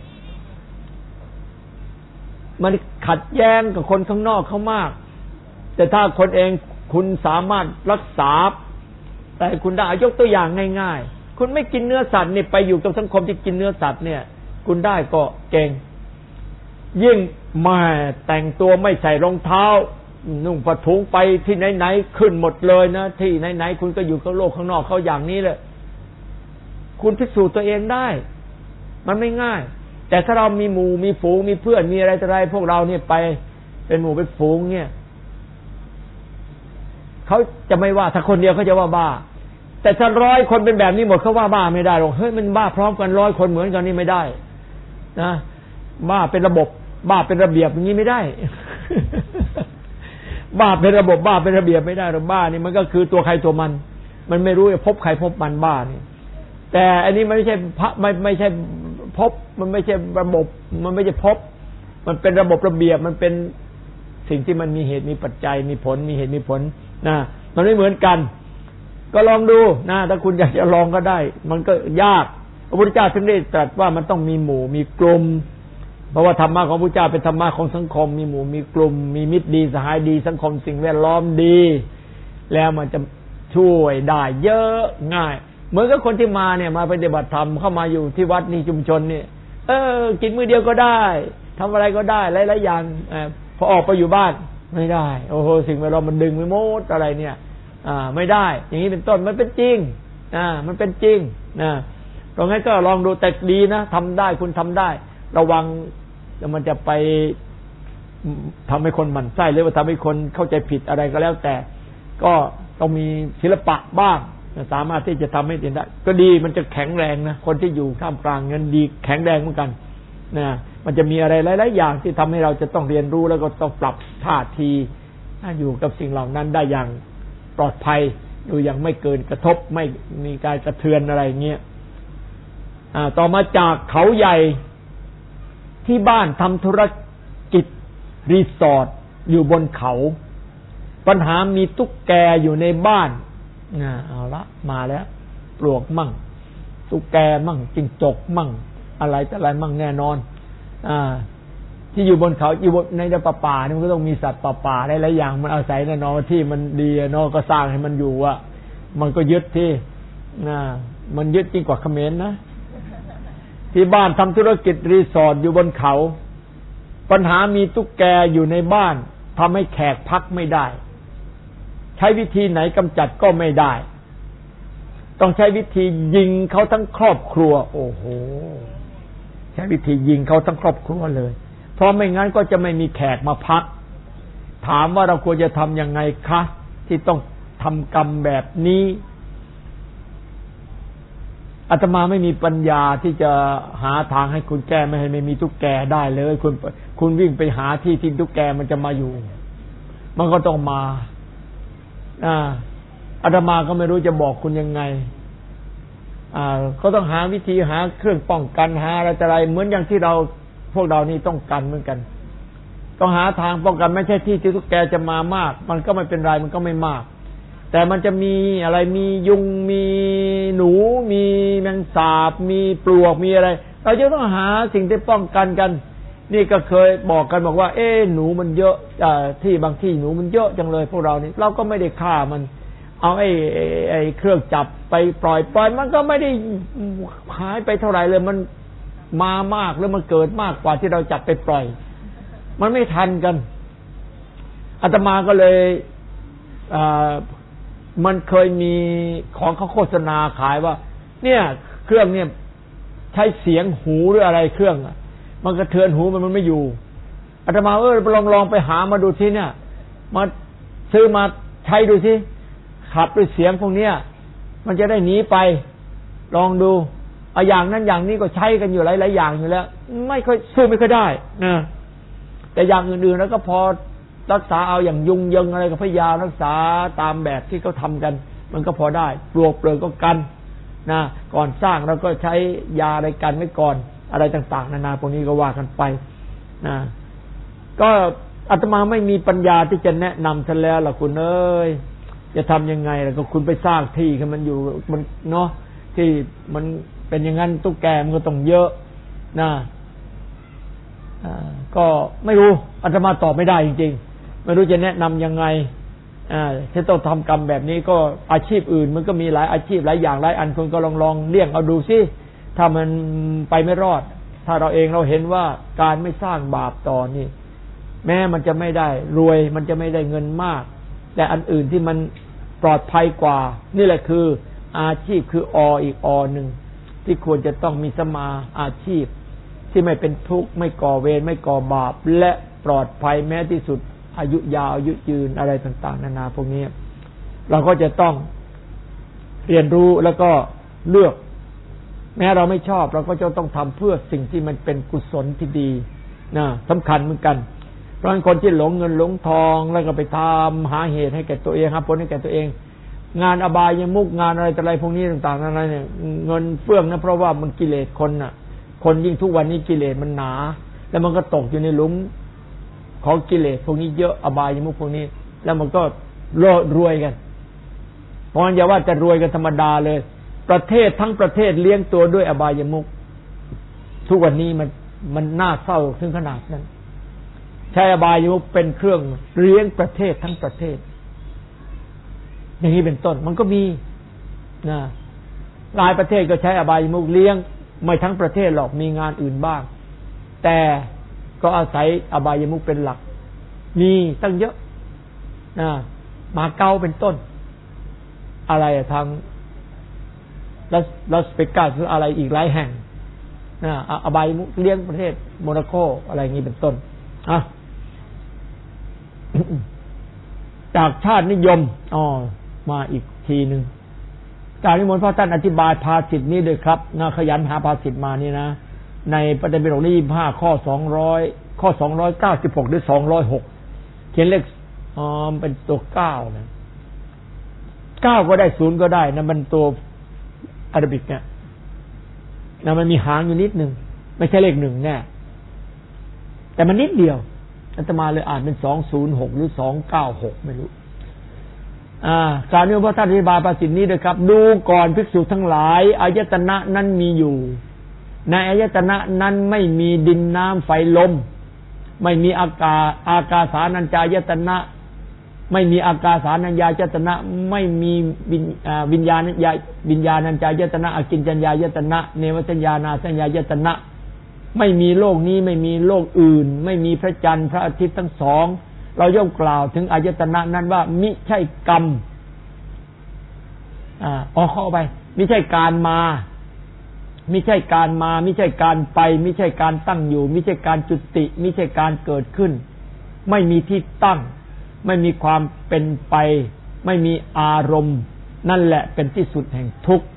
มันขัดแย้งกับคนข้างนอกเขามากแต่ถ้าคนเองคุณสามารถรักษาแต่คุณได้ยกตัวอย่างง่ายๆคุณไม่กินเนื้อสัตว์นี่ไปอยู่กับสังคมที่กินเนื้อสัตว์เนี่ยคุณได้ก็เก่งยิ่งมาแต่งตัวไม่ใส่รองเท้านุ่งผ้าถุงไปที่ไหนๆขึ้นหมดเลยนะที่ไหนๆคุณก็อยู่กับโลกข้างนอกเขาอย่างนี้แหละคุณพิสูจน์ตัวเองได้มันไม่ง่ายแต่ถ้าเรามีหมู่มีฝูงมีเพื่อนมีอะไรต่ออะไรพวกเราเนี่ยไปเป็นหมู่เป็นฝูงเนี่ยเขาจะไม่ว่าถ้าคนเดียวเขาจะว่าบ้าแต่ถ้า100 คนเป็นแบบนี้หมดเขาว่าบ้าไม่ได้หรอกเฮ้ยมันบ้าพร้อมกัน100 คนเหมือนกันนี่ไม่ได้นะบ้าเป็นระบบบ้าเป็นระเบียบอย่างนี้ไม่ได้บ้าเป็นระบบบ้าเป็นระเบียบไม่ได้หรอกบ้านี่มันก็คือตัวใครตัวมันไม่รู้จะพบใครพบมันบ้านี่แต่อันนี้มันไม่ใช่ไม่ใช่พบมันไม่ใช่ระบบมันไม่ใช่พบมันเป็นระบบระเบียบมันเป็นสิ่งที่มันมีเหตุมีปัจจัยมีผลมีเหตุมีผลนะมันไม่เหมือนกันก็ลองดูนะถ้าคุณอยากจะลองก็ได้มันก็ยากพระพุทธเจ้าถึงได้ตรัสว่ามันต้องมีหมู่มีกลุ่มเพราะว่าธรรมะของพระพุทธเจ้าเป็นธรรมะของสังคมมีหมู่มีกลุ่มมีมิตรดีสหายดีสังคมสิ่งแวดล้อมดีแล้วมันจะช่วยได้เยอะง่ายเหมือนกับคนที่มาเนี่ยมาปฏิบัติธรรมเข้ามาอยู่ที่วัดนี่ชุมชนนี่กินมื้อเดียวก็ได้ทำอะไรก็ได้หลายๆอย่างพอออกไปอยู่บ้านไม่ได้โอ้โหสิ่งแวดล้อมมันดึงไปหมดอะไรเนี่ยไม่ได้อย่างนี้เป็นต้นมันเป็นจริงมันเป็นจริงตรงนั้นก็ลองดูแต่ดีนะทำได้คุณทำได้ระวังมันจะไปทำให้คนหมั่นไส้หรือว่าทำให้คนเข้าใจผิดอะไรก็แล้วแต่ก็ต้องมีศิลปะบ้างสามารถที่จะทำให้เห็นได้ก็ดีมันจะแข็งแรงนะคนที่อยู่ท่ามกลางนั้นดีแข็งแรงเหมือนกันมันจะมีอะไรหลายๆอย่างที่ทำให้เราจะต้องเรียนรู้แล้วก็ต้องปรับท่าทีอยู่กับสิ่งเหล่านั้นได้อย่างปลอดภัยอยู่อย่างไม่เกินกระทบไม่มีการกระเทือนอะไรเงี้ยต่อมาจากเขาใหญ่ที่บ้านทำธุรกิจรีสอร์ทอยู่บนเขาปัญหามีตุ๊กแกอยู่ในบ้านเอาละมาแล้วปลวกมั่งตุ๊กแกมั่งจิ้งจกมั่งอะไรแต่อะไรมั่งแน่นอนที่อยู่บนเขาอยู่ในป่านี่มันก็ต้องมีสัตว์ป่าหลายๆอย่างมันอาศัยแน่นอนที่มันดีเนาะก็สร้างให้มันอยู่มันก็ยึดที่มันยึดยิ่งกว่าเขมรนะที่บ้านทำธุรกิจรีสอร์ทอยู่บนเขาปัญหามีตุ๊กแกอยู่ในบ้านทำให้แขกพักไม่ได้ใช้วิธีไหนกำจัดก็ไม่ได้ต้องใช้วิธียิงเขาทั้งครอบครัวโอ้โหใช้วิธียิงเขาทั้งครอบครัวเลยเพราะไม่งั้นก็จะไม่มีแขกมาพักถามว่าเราควรจะทำยังไงคะที่ต้องทำกรรมแบบนี้อาตมาไม่มีปัญญาที่จะหาทางให้คุณแก้ไม่ให้ไม่มีตุ๊กแกได้เลยคุณวิ่งไปหาที่ตุ๊กแกมันจะมาอยู่มันก็ต้องมาอาตมาก็ไม่รู้จะบอกคุณยังไงก็ต้องหาวิธีหาเครื่องป้องกันหาอะไรเหมือนอย่างที่พวกเรานี่ต้องกันเหมือนกันต้องหาทางป้องกันไม่ใช่ที่ตุ๊กแกจะมามากมันก็ไม่เป็นไรมันก็ไม่มากแต่มันจะมีอะไรมียุงมีหนูมีแมงสาบมีปลวกมีอะไรเราจะต้องหาสิ่งที่ป้องกันกันนี่ก็เคยบอกกันบอกว่าหนูมันเยอะที่บางที่หนูมันเยอะจังเลยพวกเรานี่เราก็ไม่ได้ฆ่ามันเอาไอ้เครื่องจับไปปล่อยมันก็ไม่ได้หายไปเท่าไหร่เลยมันมามากหรือมันเกิดมากกว่าที่เราจับไปปล่อยมันไม่ทันกันอาตมาก็เลยมันเคยมีของเขาโฆษณาขายว่าเนี่ยเครื่องเนี่ยใช้เสียงหูหรืออะไรเครื่องมันกระเทือนหูมันไม่อยู่อาตมาลองไปหามาดูที่เนี่ยมาซื้อมาใช้ดูสิขับด้วยเสียงพวกเนี้ยมันจะได้หนีไปลองดูเอาอย่างนั้นอย่างนี้ก็ใช้กันอยู่หลายๆอย่างอยู่แล้วไม่ค่อยได้นะแต่อย่างอื่นๆแล้วก็พอรักษาเอาอย่างยุงยังอะไรก็พยายามรักษาตามแบบที่เขาทำกันมันก็พอได้ปลวกเปลือกก็กันนะก่อนสร้างเราก็ใช้ยาอะไรกันไว้ก่อนอะไรต่างๆนานาพวกนี้ก็ว่ากันไปนะก็อาตมาไม่มีปัญญาที่จะแนะนำท่านแล้วล่ะคุณเอ้ยจะทำยังไงล่ะก็คุณไปสร้างที่ให้มันอยู่มันเนาะที่มันเป็นอย่างนั้นตุ๊กแกมันก็ต้องเยอะนะก็ไม่รู้อาตมาตอบไม่ได้จริงๆไม่รู้จะแนะนำยังไงจะต้องทำกรรมแบบนี้ก็อาชีพอื่นมันก็มีหลายอาชีพหลายอย่างหลายอันคุณก็ลองเลี่ยงเอาดูสิถ้ามันไปไม่รอดถ้าเราเองเราเห็นว่าการไม่สร้างบาปต่อนี่แม้มันจะไม่ได้รวยมันจะไม่ได้เงินมากแต่อันอื่นที่มันปลอดภัยกว่านี่แหละคืออาชีพคืออีกหนึ่งที่ควรจะต้องมีสมาอาชีพที่ไม่เป็นทุกข์ไม่ก่อเวรไม่ก่อบาปและปลอดภัยแม้ที่สุดอายุยาวอายุยืนอะไรต่างๆนานาพวกนี้เราก็จะต้องเรียนรู้แล้วก็เลือกแม้เราไม่ชอบเราก็จะต้องทำเพื่อสิ่งที่มันเป็นกุศลที่ดีนะสำคัญเหมือนกันเพราะคนที่หลงเงินหลงทองแล้วก็ไปทำหาเหตุให้แก่ตัวเองหาผลให้แก่ตัวเองงานอบายมุกงานอะไรแต่อะไรพวกนี้ต่างๆอะไรเนี่ยเงินเฟื่องนะเพราะว่ามันกิเลสคนน่ะคนยิ่งทุกวันนี้กิเลสมันหนาแล้วมันก็ตกอยู่ในหลุมของกิเลสพวกนี้เยอะอบายมุกพวกนี้แล้วมันก็รวยกันเพราะงั้นอย่าว่าจะรวยกันธรรมดาเลยประเทศทั้งประเทศเลี้ยงตัวด้วยอบายมุกทุกวันนี้มันน่าเศร้าถึงขนาดนั้นใช้อบายมุกเป็นเครื่องเลี้ยงประเทศทั้งประเทศอย่างนี้เป็นต้นมันก็มีนะหลายประเทศก็ใช้อบายมุกเลี้ยงไม่ทั้งประเทศหรอกมีงานอื่นบ้างแต่ก็อาศัยอบายมุกเป็นหลักมีตั้งเยอะนะมาเก๊าเป็นต้นอะไรทางลาสเวกัสหรืออะไรอีกหลายแห่งนะอบายมุกเลี้ยงประเทศโมนาโกอะไรอย่างนี้เป็นต้นจากชาตินิยมมาอีกทีหนึ่งการนิมนต์พระท่านอธิบายภาษิตนี้ด้วยครับนะขยันหาภาษิตมานี่นะในพระไตรปิฎกที่25ข้อ200ข้อ296หรือ206เขียนเลขเป็นตัว9นะ9ก็ได้0ก็ได้นะมันตัวอาราบิกเนี่ยนะมันมีหางอยู่นิดนึงไม่ใช่เลข1แน่แต่มันนิดเดียวอาตมาเลยอ่านเป็น206หรือ296ไม่รู้การนิมนต์พระท่านอธิบายภาษิตนี้ด้วยครับดูก่อนภิกษุทั้งหลายอายตนะนั้นมีอยู่ในอายตนะนั้นไม่มีดินน้ำไฟลมไม่มีอากาสานัญจายตนะไม่มีอากาสานัญญายตนะไม่มีวิญญาณัญจายตนะอกิญจัญญายตนะเนวสัญญานาสัญญายตนะไม่มีโลกนี้ไม่มีโลกอื่นไม่มีพระจันทร์พระอาทิตย์ทั้งสองเราย่อมกล่าวถึงอายตนะนั้นว่ามิใช่กรรมเข้าไปมิใช่การมามิใช่การมามิใช่การไปมิใช่การตั้งอยู่มิใช่การจุติมิใช่การเกิดขึ้นไม่มีที่ตั้งไม่มีความเป็นไปไม่มีอารมณ์นั่นแหละเป็นที่สุดแห่งทุกข์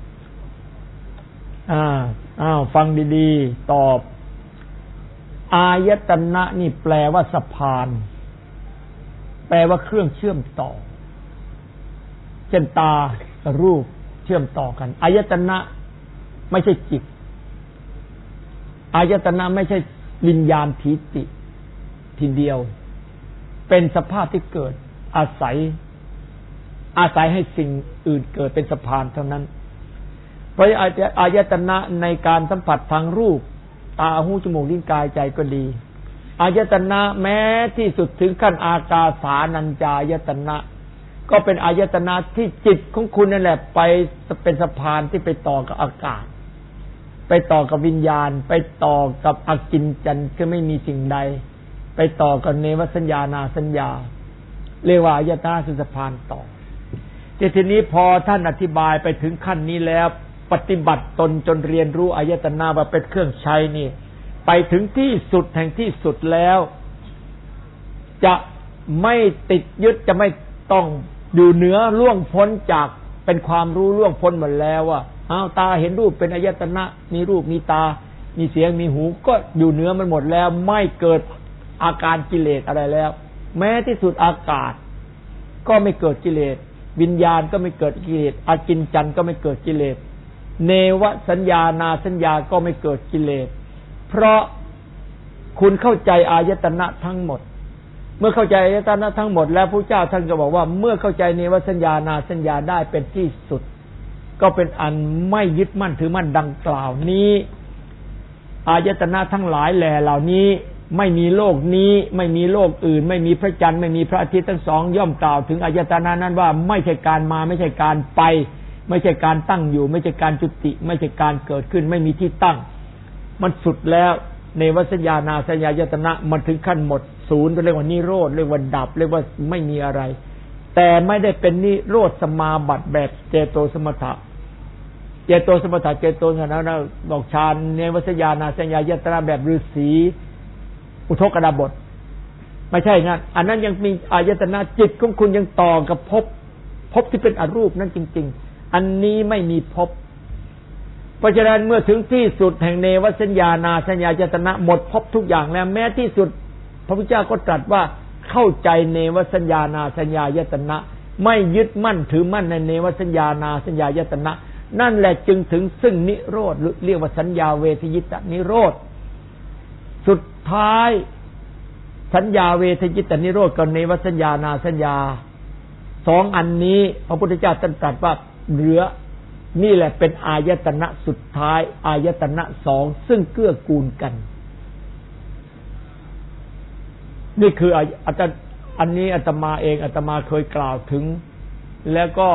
ฟังดีๆตอบอายตนะนี่แปลว่าสะพานแปลว่าเครื่องเชื่อมต่อเช่นตากับรูปเชื่อมต่อกันอายตนะไม่ใช่จิตอายตนะไม่ใช่วิญญาณทิฏฐิทีเดียวเป็นสภาพที่เกิดอาศัยให้สิ่งอื่นเกิดเป็นสะพานเท่านั้นเพราะอายตนะในการสัมผัสทางรูปตาหูจมูกลิ้นกายใจก็ดีอายตนะแม้ที่สุดถึงขั้นอากาสานัญจายตนะก็เป็นอายตนะที่จิตของคุณนั่นแหละไปเป็นสะพานที่ไปต่อกับอากาศไปต่อกับวิญญาณไปต่อกับอกิญจัญคือไม่มีสิ่งใดไปต่อกับเนวสัญญานาสัญญาเรียกว่าอายตนะคือสะพานต่อทีนี้พอท่านอธิบายไปถึงขั้นนี้แล้วปฏิบัติตนจนเรียนรู้อายตนะว่าเป็นเครื่องใช้นี่ไปถึงที่สุดแห่งที่สุดแล้วจะไม่ติดยึดจะไม่ต้องอยู่เหนือล่วงพ้นจากเป็นความรู้ล่วงพ้นหมดแล้วว่าตาเห็นรูปเป็นอายตนะมีรูปมีตามีเสียงมีหูก็อยู่เหนือมันหมดแล้วไม่เกิดอาการกิเลสอะไรแล้วแม้ที่สุดอากาศก็ไม่เกิดกิเลสวิญญาณก็ไม่เกิดกิเลสอากินจันก็ไม่เกิดกิเลสเนวสัญญานาสัญญาก็ไม่เกิดกิเลสเพราะคุณเข้าใจอายตนะทั้งหมดเมื่อเข้าใจอายตนะทั้งหมดแล้วพระเจ้าท่านก็บอกว่าเมื่อเข้าใจเนวสัญญานาสัญญาได้เป็นที่สุดก็เป็นอันไม่ยึดมั่นถือมั่นดังกล่าวนี้อายตนะทั้งหลายแหล่เหล่านี้ไม่มีโลกนี้ไม่มีโลกอื่นไม่มีพระจันทร์ไม่มีพระอาทิตย์ทั้งสองย่อมกล่าวถึงอายตนะนั้นว่าไม่ใช่การมาไม่ใช่การไปไม่ใช่การตั้งอยู่ไม่ใช่การจุติไม่ใช่การเกิดขึ้นไม่มีที่ตั้งมันสุดแล้วเนวสัญญานาสัญญายตนะมันถึงขั้นหมดศูนย์เรียกว่านิโรธเรียกว่าดับเรียกว่าไม่มีอะไรแต่ไม่ได้เป็นนิโรธสมาบัติแบบเจโตสมถะเจโตสมถะเจโตนะดอกฌานเนวสัญญานาสัญญายตนะแบบฤาษีอุทกดาบทไม่ใช่งั้นอันนั้นยังมีอายตนะจิตของคุณยังต่อกับภพที่เป็นอรูปนั่นจริงๆอันนี้ไม่มีภพเพราะฉะนั้นเมื่อถึงที่สุดแห่งเนวสัญญานาสัญญายตนะหมดภพทุกอย่างแล้วแม้ที่สุดพระพุทธเจ้าก็ตรัสว่าเข้าใจเนวสัญญานาสัญญายตนะไม่ยึดมั่นถือมั่นในเนวสัญญานาสัญญายตนะนั่นแหละจึงถึงซึ่งนิโรธเรียกว่าสัญญาเวทยิตานิโรธสุดท้ายสัญญาเวทยิตานิโรธกับเนวสัญญานาสัญญาสองอันนี้พระพุทธเจ้าตรัสว่าเหลือนี่แหละเป็นอายตนะสุดท้ายอายตนะสองซึ่งเกื้อกูลกันนี่คืออันนี้อาตมาเองอาตมาเคยกล่าวถึงแล้วก็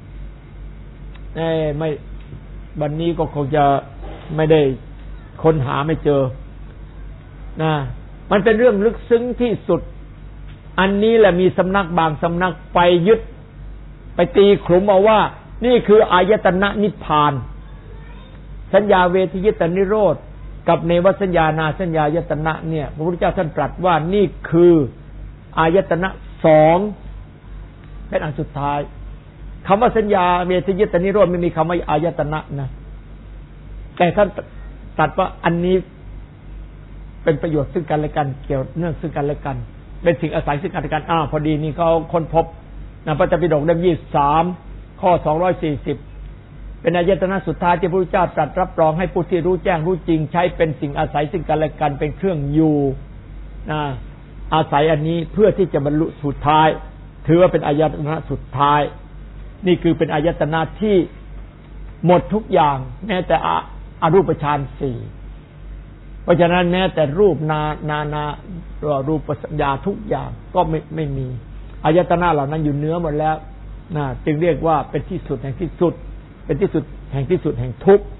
ไม่วันนี้ก็คงจะไม่ได้ค้นหาไม่เจอนะมันเป็นเรื่องลึกซึ้งที่สุดอันนี้แหละมีสำนักบางสำนักไปยึดไปตีขลุ่มเอาว่านี่คืออายตนะนิพพานสัญญาเวทยิตานิโรธกับเนวสัญญานาสัญญายตนะเนี่ยพระพุทธเจ้าท่านตรัสว่านี่คืออายตนะสองเป็นอันสุดท้ายคำว่าสัญญาเวทยิตานิโรธไม่มีคำว่าอายตนะนะแต่ท่านตรัสว่าอันนี้เป็นประโยชน์ซึ่งกันและกันเกี่ยวเนื่องซึ่งกันและกันเป็นสิ่งอาศัยซึ่งกันและกันพอดีนี่เขาค้นพบพระไตรปิฎกเล่ม23ข้อ240เป็นอายตนะสุดท้ายที่พระพุทธเจ้าตรัสรับรองให้ผู้ที่รู้แจ้งรู้จริงใช้เป็นสิ่งอาศัยซึ่งกันและกันเป็นเครื่องอยู่อาศัยอันนี้เพื่อที่จะบรรลุสุดท้ายถือว่าเป็นอายตนะสุดท้ายนี่คือเป็นอายตนะที่หมดทุกอย่างแม้แต่อรูปฌานสี่เพราะฉะนั้นแม้แต่รูปนารูปสัญญาทุกอย่างก็ไม่มีอายตนะเหล่านั้นอยู่เหนือหมดแล้วจึงเรียกว่าเป็นที่สุดแห่งที่สุดเป็นที่สุดแห่งที่สุดแห่งทุกข์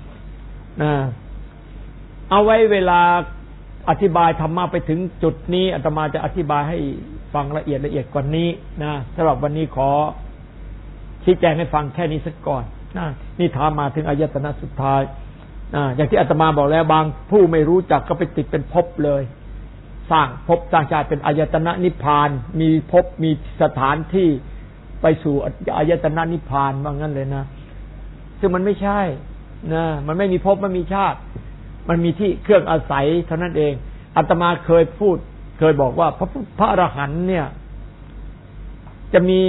เอาไว้เวลาอธิบายธรรมะไปถึงจุดนี้อาตมาจะอธิบายให้ฟังละเอียดกว่านี้สำหรับวันนี้ขอชี้แจงให้ฟังแค่นี้สักก่อนนี่ถามมาถึงอายตนะสุดท้ายอย่างที่อาตมาบอกแล้วบางผู้ไม่รู้จักก็ไปติดเป็นภพเลยสร้างภพสร้างชาติเป็นอายตนะนิพพานมีภพมีสถานที่ไปสู่อายตนะนิพพานว่างั้นเลยนะซึ่งมันไม่ใช่มันไม่มีภพไม่มีชาติมันมีที่เครื่องอาศัยเท่านั้นเองอาตมาเคยบอกว่าพระอรหันต์เนี่ยจะมี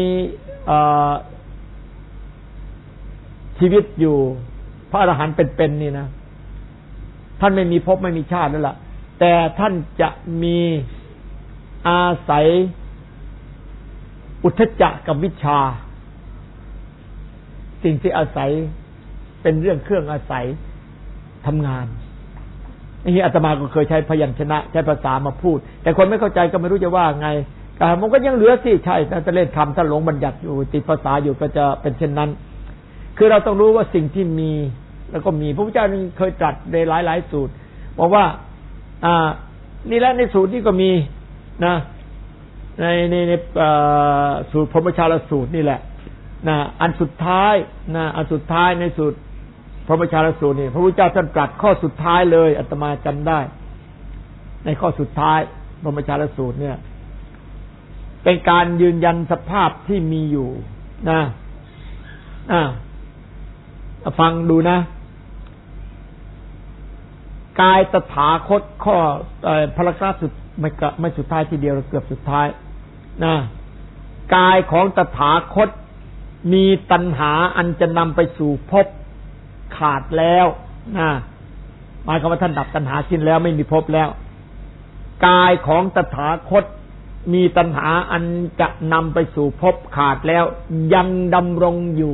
ชีวิตอยู่พระอรหันต์เป็นนี่นะท่านไม่มีภพไม่มีชาตินั่นแหละแต่ท่านจะมีอาศัยอุทธัจจะกับวิชชาสิ่งที่อาศัยเป็นเรื่องเครื่องอาศัยทำงานนี่อาตมาก็เคยใช้พยัญชนะใช้ภาษามาพูดแต่คนไม่เข้าใจก็ไม่รู้จะว่าไงมันก็ยังเหลือสิใช่ถ้าเล่นคำถ้าหลงบัญญัติอยู่ติดภาษาอยู่ก็จะเป็นเช่นนั้นคือเราต้องรู้ว่าสิ่งที่มีแล้วก็มีพระพุทธเจ้าเคยตรัสในหลายสูตรบอกว่านี่แหละในสูตรนี้ก็มีในสูตรพรหมชาลสูตรนี่แหละนะอันสุดท้ายนะอันสุดท้ายในสูตรพระมชาลสูตรนี่พระพุทธเจ้าท่านตรัสข้อสุดท้ายเลยอาตมาจำได้ในข้อสุดท้ายพระมชาลสูตรเนี่ยเป็นการยืนยันสภาพที่มีอยู่นะฟังดูนะกายตถาคตข้อพระกราฟสุดไม่สุดท้ายทีเดียวเกือบสุดท้ายนะกายของตถาคตมีตัณหาอันจะนำไปสู่ภพขาดแล้วนะหมายความว่าท่านดับตัณหาสิ้นแล้วไม่มีภพแล้วกายของตถาคตมีตัณหาอันจะนำไปสู่ภพขาดแล้วยังดำรงอยู่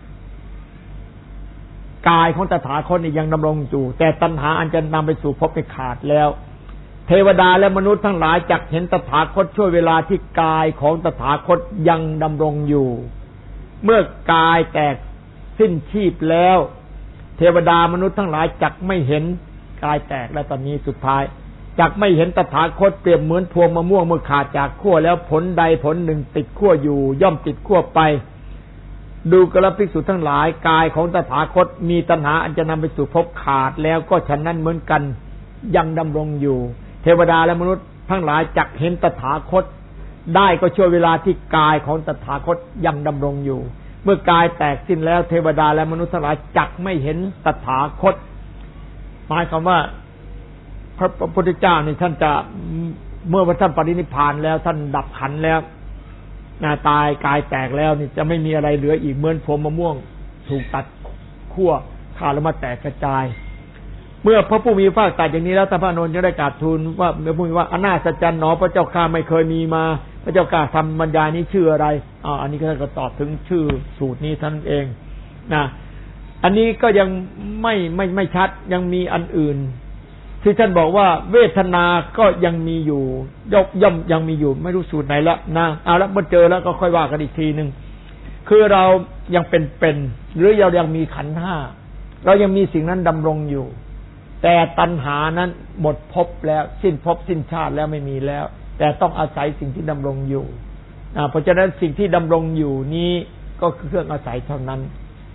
กายของตถาคตนี่ยังดำรงอยู่แต่ตัณหาอันจะนำไปสู่ภพไปขาดแล้วเทวดาและมนุษย์ทั้งหลายจักเห็นตถาคตช่วงเวลาที่กายของตถาคตยังดำรงอยู่เมื่อกายแตกสิ้นชีพแล้วเทวดามนุษย์ทั้งหลายจักไม่เห็นกายแตกแล้วตอนนี้สุดท้ายจักไม่เห็นตถาคตเปรียบเหมือนพวงมะม่วงเมื่อขาดจากขั้วแล้วผลใดผลหนึ่งติดขั้วอยู่ย่อมติดขั้วไปดูกระภิกษุทั้งหลายกายของตถาคตมีตัณหาอันจะนำไปสู่ภพขาดแล้วก็ฉะนั้นเหมือนกันยังดำรงอยู่เทวดาและมนุษย์ทั้งหลายจักเห็นตถาคตได้ก็ช่วงเวลาที่กายของตถาคตยังดำรงอยู่เมื่อกายแตกสิ้นแล้วเทวดาและมนุษย์ทั้งหลายจักไม่เห็นตถาคตหมายความว่าพระพุทธเจ้านี่ท่านจะเมื่อท่านปรินิพพานแล้วท่านดับขันธ์แล้วตายกายแตกแล้วนี่จะไม่มีอะไรเหลืออีกเหมือนพวงมะม่วงถูกตัดขั้วขาดแล้วมาแตกกระจายเมื่อพระผู้มีพระภาคตรัสอย่างนี้แล้วท่านพระอานนท์จึงได้กราบทูลว่าพระผู้มีว่าอนาศจันหนอพระเจ้าข้าไม่เคยมีมาพระเจ้าข้าทำบรรยายนี้ชื่ออะไรอันนี้ก็ตอบถึงชื่อสูตรนี้ท่านเองนะอันนี้ก็ยังไม่ชัดยังมีอันอื่นที่ท่านบอกว่าเวทนาก็ยังมีอยู่ย่อมยังมีอยู่ไม่รู้สูตรไหนละนะเอาละเมื่อเจอแล้วก็ค่อยว่ากันอีกทีนึงคือเรายังเป็นหรือเรายังมีขันธ์ห้าเรายังมีสิ่งนั้นดำรงอยู่แต่ตัณหานั้นหมดภพแล้วสิ้นภพสิ้นชาติแล้วไม่มีแล้วแต่ต้องอาศัยสิ่งที่ดำรงอยู่เพราะฉะนั้นสิ่งที่ดำรงอยู่นี้ก็คือเครื่องอาศัยเท่านั้น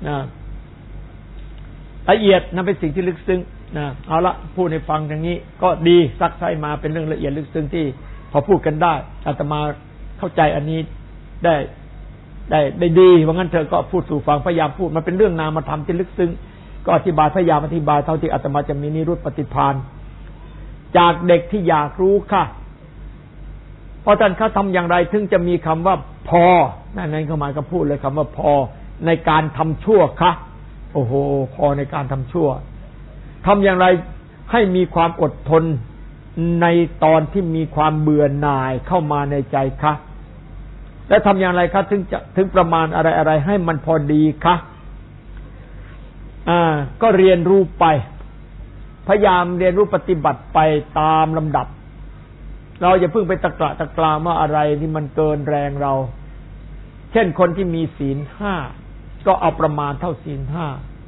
ละเอียดนั้นเป็นสิ่งที่ลึกซึ้งเอาละพูดให้ฟังอย่างนี้ก็ดีซักไซ้มาเป็นเรื่องละเอียดลึกซึ้งที่พอพูดกันได้อาตมาเข้าใจอันนี้ได้ดีว่างั้นเธอก็พูดสู่ฟังพยายามพูดมันเป็นเรื่องนามธรรมที่ลึกซึ้งก็อธิบายพยายามอธิบายเท่าที่อาตมาจะมีนิรุตปฏิภาณจากเด็กที่อยากรู้ค่ะเพราะท่านเขาทำอย่างไรถึงจะมีคำว่าพอนั่นเขาหมายก็พูดเลยคำว่าพอในการทำชั่วค่ะโอ้โหพอในการทำชั่วทำอย่างไรให้มีความอดทนในตอนที่มีความเบื่อหน่ายเข้ามาในใจคะและทำอย่างไรคะถึงประมาณอะไรให้มันพอดีคะก็เรียนรู้ไปพยายามเรียนรู้ปฏิบัติไปตามลำดับเราอย่าเพิ่งไปตะกราว่าอะไรที่มันเกินแรงเราเช่นคนที่มีศีลห้าก็เอาประมาณเท่าศีลห้า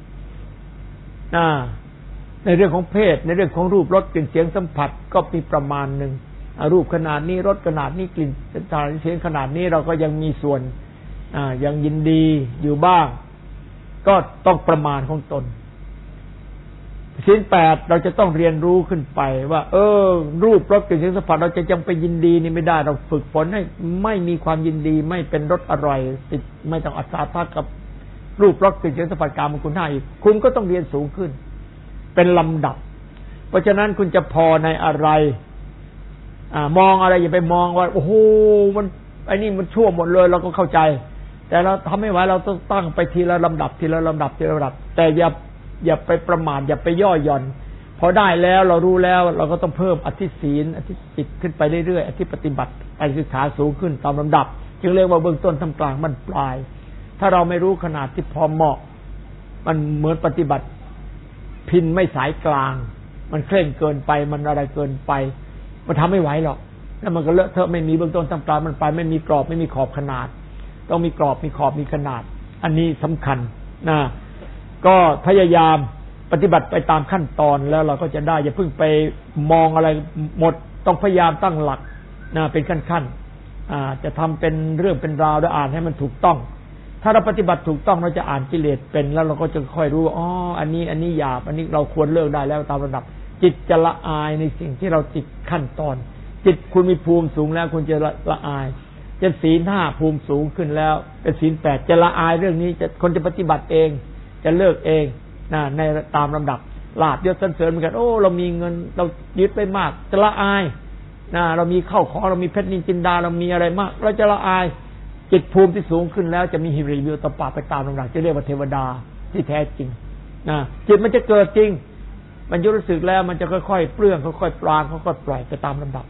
ในเรื่องของเพศในเรื่องของรูปรสกลิ่นเสียงสัมผัสก็มีประมาณหนึ่งรูปขนาดนี้รสขนาดนี้กลิ่นเสียงขนาดนี้เราก็ยังมีส่วนยังยินดีอยู่บ้างก็ต้องประมาณของตนศีล8เราจะต้องเรียนรู้ขึ้นไปว่ารูปรสกลิ่นเสียงสัมผัสเราจะยังไปยินดีนี่ไม่ได้เราฝึกฝนให้ไม่มีความยินดีไม่เป็นรสอร่อยติดไม่ต้องอัศจรรย์กับรูปรสกลิ่นเสียงสัมผัสกามคุณ5อีกคุณก็ต้องเรียนสูงขึ้นเป็นลำดับเพราะฉะนั้นคุณจะพอในอะไรมองอะไรอย่าไปมองว่าโอ้โหมันไอ้นี่มันชั่วหมดเลยเราก็เข้าใจแต่เราทำไม่ไหวเราต้องตั้งไปทีละลำดับทีละลำดับทีละลำดับแต่อย่าไปประมาทอย่าไปย่อหย่อนพอได้แล้วเรารู้แล้วเราก็ต้องเพิ่มอธิศีลอธิจิตขึ้นไปเรื่อยๆอธิปฏิบัติไปศึกษาสูงขึ้นตามลำดับจึงเรียกว่าเบื้องต้นท่ามกลางมันปลายถ้าเราไม่รู้ขนาดที่พอเหมาะมันเหมือนปฏิบัติพินไม่สายกลางมันเคร่งเกินไปมันอะไรเกินไปมันทำไม่ไหวหรอกแล้วมันก็เลอะเทอะไม่มีเบื้องต้นท่ามกลางมันไปไม่มีกรอบไม่มีขอบขนาดต้องมีกรอบมีขอบมีขนาดอันนี้สำคัญก็พยายามปฏิบัติไปตามขั้นตอนแล้วเราก็จะได้อย่าเพิ่งไปมองอะไรหมดต้องพยายามตั้งหลักเป็นขั้นๆจะทำเป็นเรื่องเป็นราวแล้วอ่านให้มันถูกต้องถ้าเราปฏิบัติถูกต้องเราจะอ่านกิเลสเป็นแล้วเราก็จะค่อยรู้อ๋ออันนี้หยาบอันนี้เราควรเลิกได้แล้วตามระดับจิตจะละอายในสิ่งที่เราติดขั้นตอนจิตคุณมีภูมิสูงแล้วคุณจะละอายจะศีล 5ภูมิสูงขึ้นแล้วเป็นศีล 8จะละอายเรื่องนี้คนจะปฏิบัติเองจะเลิกเองในตามลำดับลาภยศสรรเสริญเหมือนกันโอ้เรามีเงินเรายึดไปมากจะละอายเรามีข้าวของเรามีเพชรนินจินดาเรามีอะไรมากเราจะละอายจิตภูมิที่สูงขึ้นแล้วจะมีหิริโอตปะไปตามลำดับจะเรียกว่าเทวดาที่แท้จริงจิตมันจะเกิดจริงมันรู้สึกแล้วมันจะค่อยๆเปลื้องค่อยๆปรางค่อยๆปล่อยไปตามลำดับ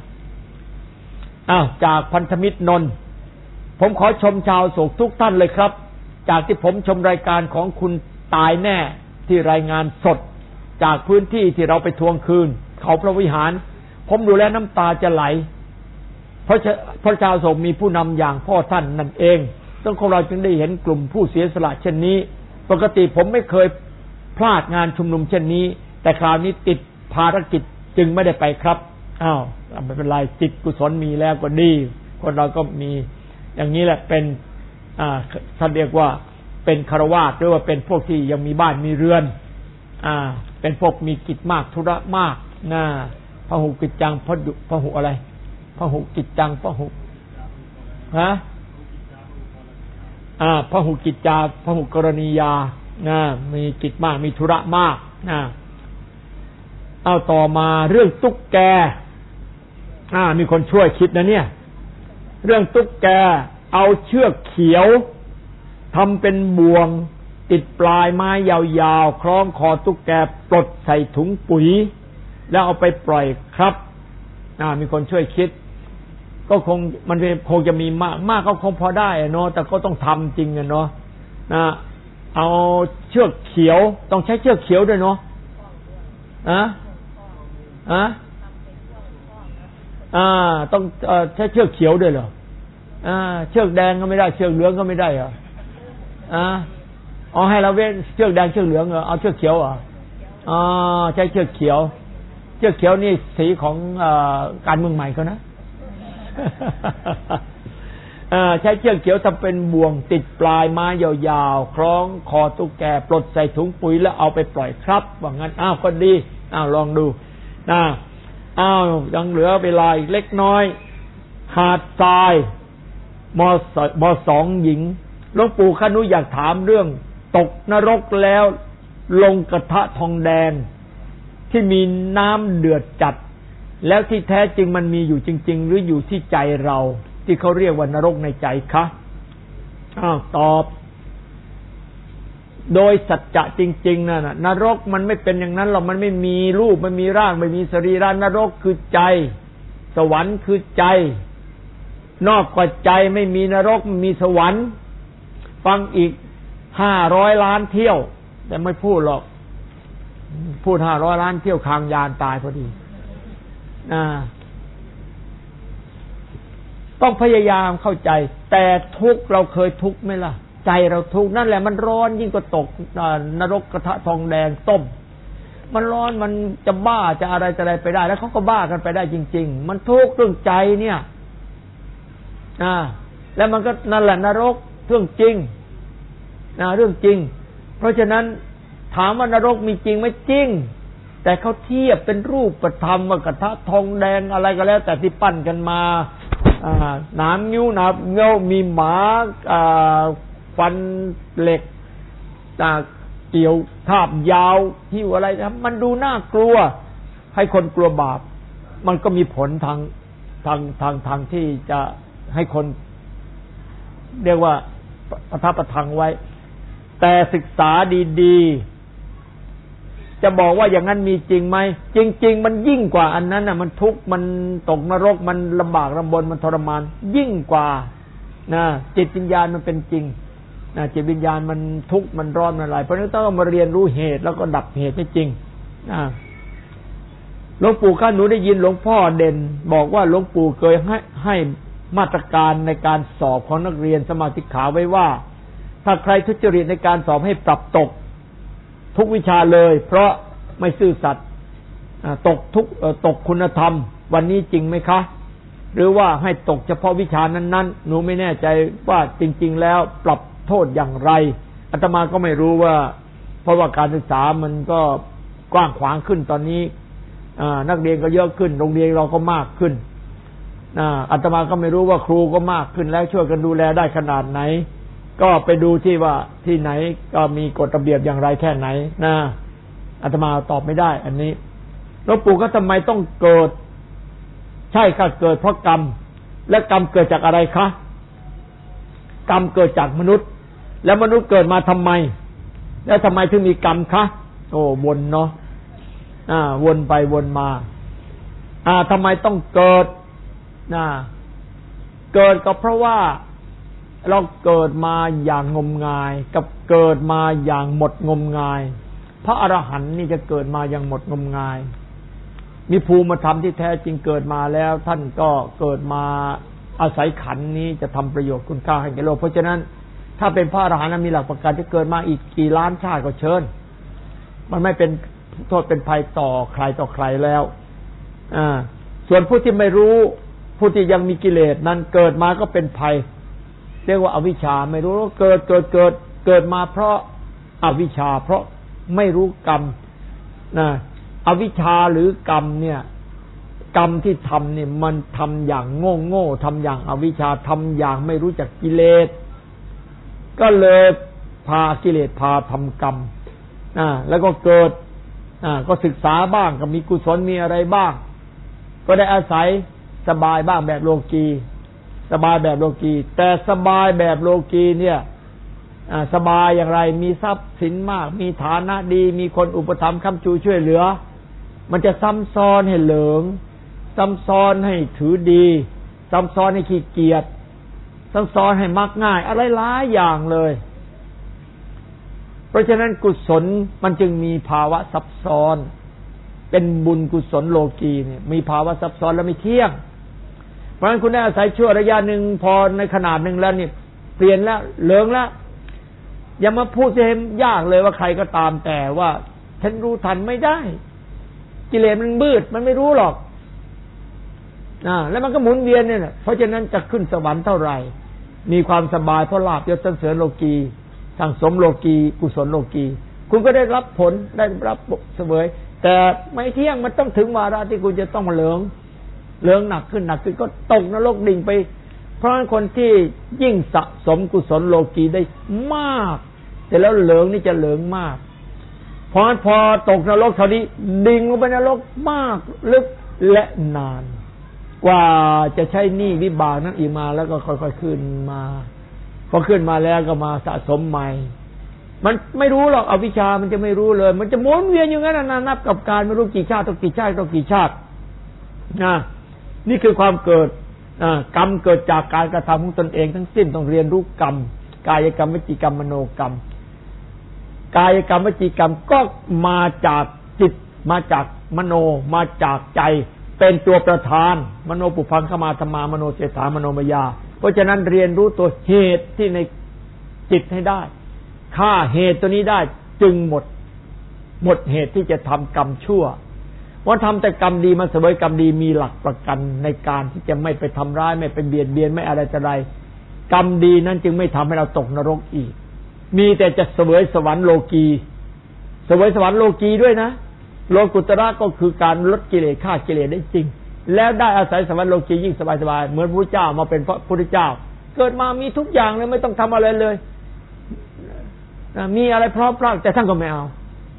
จากพันธมิตรนนท์ผมขอชมชาวโศกทุกท่านเลยครับจากที่ผมชมรายการของคุณตายแน่ที่รายงานสดจากพื้นที่ที่เราไปทวงคืนเขาพระวิหารผมดูแลน้ำตาจะไหลเพราะชาวโศกมีผู้นำอย่างพ่อท่านนั่นเองต้องของเราจึงได้เห็นกลุ่มผู้เสียสละเช่นนี้ปกติผมไม่เคยพลาดงานชุมนุมเช่นนี้แต่คราวนี้ติดภารกิจจึงไม่ได้ไปครับไม่เป็นไรจิตกุศลมีแล้วก็ดีคนเราก็มีอย่างนี้แหละเป็นท่านเรียกว่าเป็นคฤหัสถ์หรือว่าเป็นพวกที่ยังมีบ้านมีเรือนเป็นพวกมีกิจมากธุระมากพหุกิจจังพหุอะไรพหุกิจจังพหุพหุกิจจาพหุกรณียามีกิจมากมีธุระมากเอาต่อมาเรื่องตุ๊กแกมีคนช่วยคิดนะเนี่ยเรื่องตุ๊กแกเอาเชือกเขียวทำเป็นบ่วงติดปลายไม้ยาวๆคล้องคอตุ๊กแกปลดใส่ถุงปุ๋ยแล้วเอาไปปล่อยครับมีคนช่วยคิดก็คงจะมีมากก็คงพอได้เนาะแต่ก็ต้องทำจริงเนาะเอาเชือกเขียวต้องใช้เชือกเขียวด้วยเนาะต้องใช้เชือกเขียวด้วยเหรอเชือกแดงก็ไม่ได้เชือกเหลืองก็ไม่ได้เหรอให้เราเว้นเชือกแดงเชือกเหลืองเหรอเอาเชือกเขียวเหรอใช้เชือกเขียวเชือกเขียวนี่สีของการเมืองใหม่เขานะใช้เชือกเขียวทำเป็นบ่วงติดปลายไม้ยาวๆคล้องคอตุ๊กแกปลดใส่ถุงปุ๋ยแล้วเอาไปปล่อยครับว่างั้นก็ดีลองดูยังเหลือเวลาอีกเล็กน้อยหาดทรายม.2 หญิงหลวงปู่คนุอยากถามเรื่องตกนรกแล้วลงกระทะทองแดงที่มีน้ำเดือดจัดแล้วที่แท้จริงมันมีอยู่จริงๆหรืออยู่ที่ใจเราที่เขาเรียกว่านรกในใจคะตอบโดยสัจจะจริงๆน่ะนรกมันไม่เป็นอย่างนั้นหรอกมันไม่มีรูปไม่มีร่างไม่มีสรีระนรกคือใจสวรรค์คือใจนอกกว่าใจไม่มีนรกไม่มีสวรรค์ฟังอีก500 ล้านเที่ยวแต่ไม่พูดหรอกพูด500 ล้านเที่ยวคางยานตายพอดีต้องพยายามเข้าใจแต่ทุกข์เราเคยทุกข์ไหมล่ะใจเราทุกข์นั่นแหละมันร้อนยิ่งกว่าตกนรกกระทะทองแดงต้มมันร้อนมันจะบ้าจะอะไรไปได้แล้วเขาก็บ้ากันไปได้จริงๆมันทุกข์เรื่องใจเนี่ยแล้วมันก็นั่นแหละนรกเรื่องจริงเรื่องจริงเพราะฉะนั้นถามว่านรกมีจริงไหมจริงแต่เขาเทียบเป็นรูปธรรมว่ากระทะทองแดงอะไรก็แล้วแต่ที่ปั้นกันมาหนามนิ้วหนามเงามีหมาฟันเหล็กเกี่ยวทาบยาวหิ้วอะไรนะมันดูน่ากลัวให้คนกลัวบาปมันก็มีผลทางที่จะให้คนเรียกว่าประทับประทังไว้แต่ศึกษาดีๆจะบอกว่าอย่างนั้นมีจริงไหมจริงๆมันยิ่งกว่าอันนั้นมันทุกข์มันตกนรกมันลำบากลำบนมันทรมานยิ่งกว่าจิตวิญญาณมันเป็นจริงจิตวิญญาณมันทุกข์มันร้อนมันอะไรเพราะฉะนั้นต้องมาเรียนรู้เหตุแล้วก็ดับเหตุให้จริงหลวงปู่ข้าหนูได้ยินหลวงพ่อเด่นบอกว่าหลวงปู่เคยให้มาตรการในการสอบของนักเรียนสมาธิขาไว้ว่าถ้าใครทุจริตในการสอบให้ปรับตกทุกวิชาเลยเพราะไม่ซื่อสัตย์ตกคุณธรรมวันนี้จริงไหมคะหรือว่าให้ตกเฉพาะวิชานั้นๆหนูไม่แน่ใจว่าจริงๆแล้วปรับโทษอย่างไรอาตมาก็ไม่รู้ว่าเพราะว่าการศึกษามันก็กว้างขวางขึ้นตอนนี้นักเรียนก็เยอะขึ้นโรงเรียนเราก็มากขึ้นอาตมาก็ไม่รู้ว่าครูก็มากขึ้นแล้วช่วยกันดูแลได้ขนาดไหนก็ไปดูที่ว่าที่ไหนก็มีกฎระเบียบอย่างไรแค่ไหนนะอาตมาตอบไม่ได้อันนี้หลวงปู่ก็ทำไมต้องเกิดใช่ค่ะเกิดเพราะกรรมและกรรมเกิดจากอะไรคะกรรมเกิดจากมนุษย์แล้วมนุษย์เกิดมาทำไมแล้วทำไมถึงมีกรรมคะโอ้วนเนาะวนไปวนมาทำไมต้องเกิดเกิดก็เพราะว่าเราเกิดมาอย่างงมงายกับเกิดมาอย่างหมดงมงายพระอรหันต์นี่จะเกิดมาอย่างหมดงมงายมีภูมิธรรมที่แท้จริงเกิดมาแล้วท่านก็เกิดมาอาศัยขันธ์นี้จะทำประโยชน์คุณค่าให้แก่โลกเพราะฉะนั้นถ้าเป็นพระอรหันต์มีหลักประกันจะเกิดมาอีกกี่ล้านชาติก็เชิญมันไม่เป็นโทษเป็นภัยต่อใครต่อใครแล้วส่วนผู้ที่ไม่รู้ผู้ที่ยังมีกิเลสนั้นเกิดมาก็เป็นภัยเรียกว่าอวิชชาไม่รู้เกิดมาเพราะอวิชชาเพราะไม่รู้กรรมอวิชชาหรือกรรมเนี่ยกรรมที่ทำเนี่ยมันทำอย่างโง่ทำอย่างอวิชชาทำอย่างไม่รู้จักกิเลสก็เลยพากิเลสพาทำกรรมแล้วก็เกิดก็ศึกษาบ้างก็มีกุศลมีอะไรบ้างก็ได้อาศัยสบายบ้างแบบโลกีสบายแบบโลกีแต่สบายแบบโลกีเนี่ยสบายอย่างไรมีทรัพย์สินมากมีฐานะดีมีคนอุปถัมภ์ค้ำชูช่วยเหลือมันจะซ้ำซ้อนให้เหลิงซ้ำซ้อนให้ถือดีซ้ำซ้อนให้ขี้เกียจซ้ำซ้อนให้มักง่ายอะไรหลายอย่างเลยเพราะฉะนั้นกุศลมันจึงมีภาวะซับซ้อนเป็นบุญกุศลโลกีเนี่ยมีภาวะซับซ้อนและไม่เที่ยงเพราะฉะนั้นคุณได้อาศัยชั่วระยะหนึ่งพอในขนาดหนึ่งแล้วนี่เปลี่ยนแล้วเหลิงแล้วอย่ามาพูดเห็นยากเลยว่าใครก็ตามแต่ว่าฉันรู้ทันไม่ได้กิเลสมันมืดมันไม่รู้หรอกแล้วมันก็หมุนเวียนเนี่ยเพราะฉะนั้นจะขึ้นสวรรค์เท่าไหร่มีความสบายเพราะลาภยศสรรเสริญโลกีสั่งสมโลกีกุศลโลกีคุณก็ได้รับผลได้รับเสวยแต่ไม่เที่ยงมันต้องถึงวาระที่คุณจะต้องเหลิงหนักขึ้นก็ตกนรกดิ่งไปเพราะฉะนั้นคนที่ยิ่งสะสมกุศลโลกีได้มากแต่แล้วเหลิงนี่จะเหลิงมากเพราะฉะนั้นพอตกนรกเท่านี้ดิ่งลงไปนรกมากลึกและนานกว่าจะใช้หนี้วิบากนั้นอีกมาแล้วก็ค่อยๆขึ้นมาพอขึ้นมาแล้วก็มาสะสมใหม่มันไม่รู้หรอกอวิชชามันจะไม่รู้เลยมันจะหมุนเวียนอยู่งั้นนับกับการไม่รู้กี่ชาติต่อกี่ชาตินี่คือความเกิดกรรมเกิดจากการกระทำของตนเองทั้งสิ้นต้องเรียนรู้กรรมกายกรรมวจีกรรมมโนกรรมกายกรรมวจีกรรมก็มาจากจิตมาจากมโนมาจากใจเป็นตัวประธานมโนปุพังคมาธรรมามโนเจตามโนมยาเพราะฉะนั้นเรียนรู้ตัวเหตุที่ในจิตให้ได้ฆ่าเหตุตัวนี้ได้จึงหมดเหตุที่จะทำกรรมชั่วว่าทำแต่กรรมดีมาเสวยกรรมดีมีหลักประกันในการที่จะไม่ไปทำร้ายไม่ไปเบียดเบียนไม่อะไรต่ออะไรกรรมดีนั้นจึงไม่ทำให้เราตกนรกอีกมีแต่จะเสวยสวรรค์โลกีเสวยสวรรค์โลกีด้วยนะโลกุตระก็คือการลดกิเลสฆ่ากิเลสได้จริงแล้วได้อาศัยสวรรค์โลกียิ่งสบายๆเหมือนพระพุทธเจ้ามาเป็นพระพุทธเจ้าเกิดมามีทุกอย่างเลยไม่ต้องทำอะไรเลยมีอะไรพร้อมพร้อมแต่ท่านก็ไม่เอา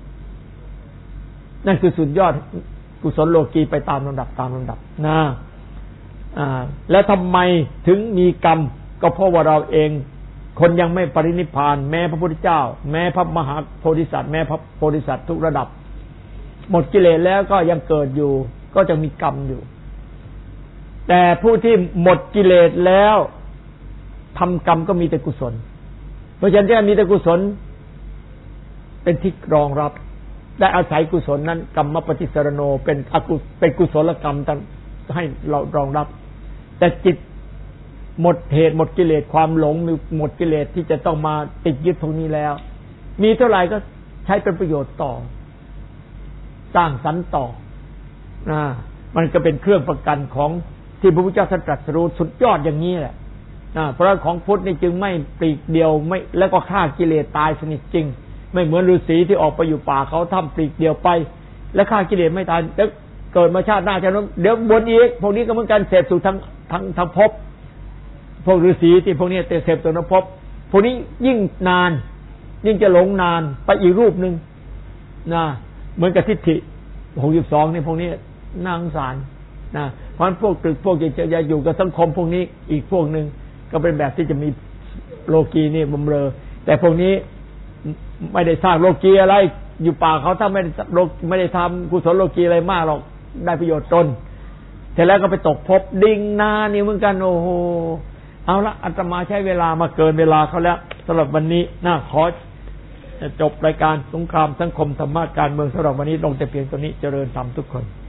นั่นคือสุดยอดกุศลโลกีไปตามลำดับนะแล้วทำไมถึงมีกรรมก็เพราะว่าเราเองคนยังไม่ปรินิพพานแม้พระพุทธเจ้าแม้พระมหาโพธิสัตว์แม้พระโพธิสัตว์ทุกระดับหมดกิเลสแล้วก็ยังเกิดอยู่ก็จะมีกรรมอยู่แต่ผู้ที่หมดกิเลสแล้วทำกรรมก็มีแต่กุศลเพราะฉะนั้นมีแต่กุศลเป็นที่รองรับได้อาศัยกุศลนั้นกรรมปฏิสรโนเป็นกุศลกรรมตั้งให้เรารองรับแต่จิตหมดเหตุหมดกิเลสความหลงหมดกิเลสที่จะต้องมาติดยึดตรงนี้แล้วมีเท่าไหร่ก็ใช้เป็นประโยชน์ต่อสร้างสรรค์ต่อมันก็เป็นเครื่องประกันของที่พระพุทธเจ้าท่านตรัสรู้สุดยอดอย่างนี้แหละเพราะของพุทธนี่จึงไม่ปลีกเดียวไม่แล้วก็ฆ่ากิเลสตายสนิทจริงไม่เหมือนฤาษีที่ออกไปอยู่ป่าเขาทำปลีกเดียวไปแล้วฆ่ากิเลสไม่ตายแล้วเกิดมาชาติหน้าชาตินู้นเดี๋ยวบนอีกพวกนี้ก็เหมือนกันเสพสู่ทั้งภพพวกฤาษีที่พวกนี้เสพตัวนั้นภพพวกนี้ยิ่งนานยิ่งจะหลงนานไปอีกรูปนึงนะเหมือนกับทิฏฐิ62นี่พวกนี้น่าสงสารนะเพราะพวกตึกพวกจะอยู่กับสังคมพวกนี้อีกพวกนึงก็เป็นแบบที่จะมีโลกีนี่บำเรอแต่พวกนี้ไม่ได้สร้างโลกีอะไรอยู่ป่าเขาถ้าไม่ได้ทำกุศลโลกีอะไรมากหรอกได้ประโยชน์ตนแต่แล้วก็ไปตกภพดิ่งนานี่เหมือนกันโอ้โหเอาละอาตมาใช้เวลามาเกินเวลาเขาแล้วสำหรับวันนี้ขอจบรายการสงครามสังคมธรรมะการเมืองสำหรับวันนี้ลงแต่เพียงตัวนี้เจริญธรรมทุกคน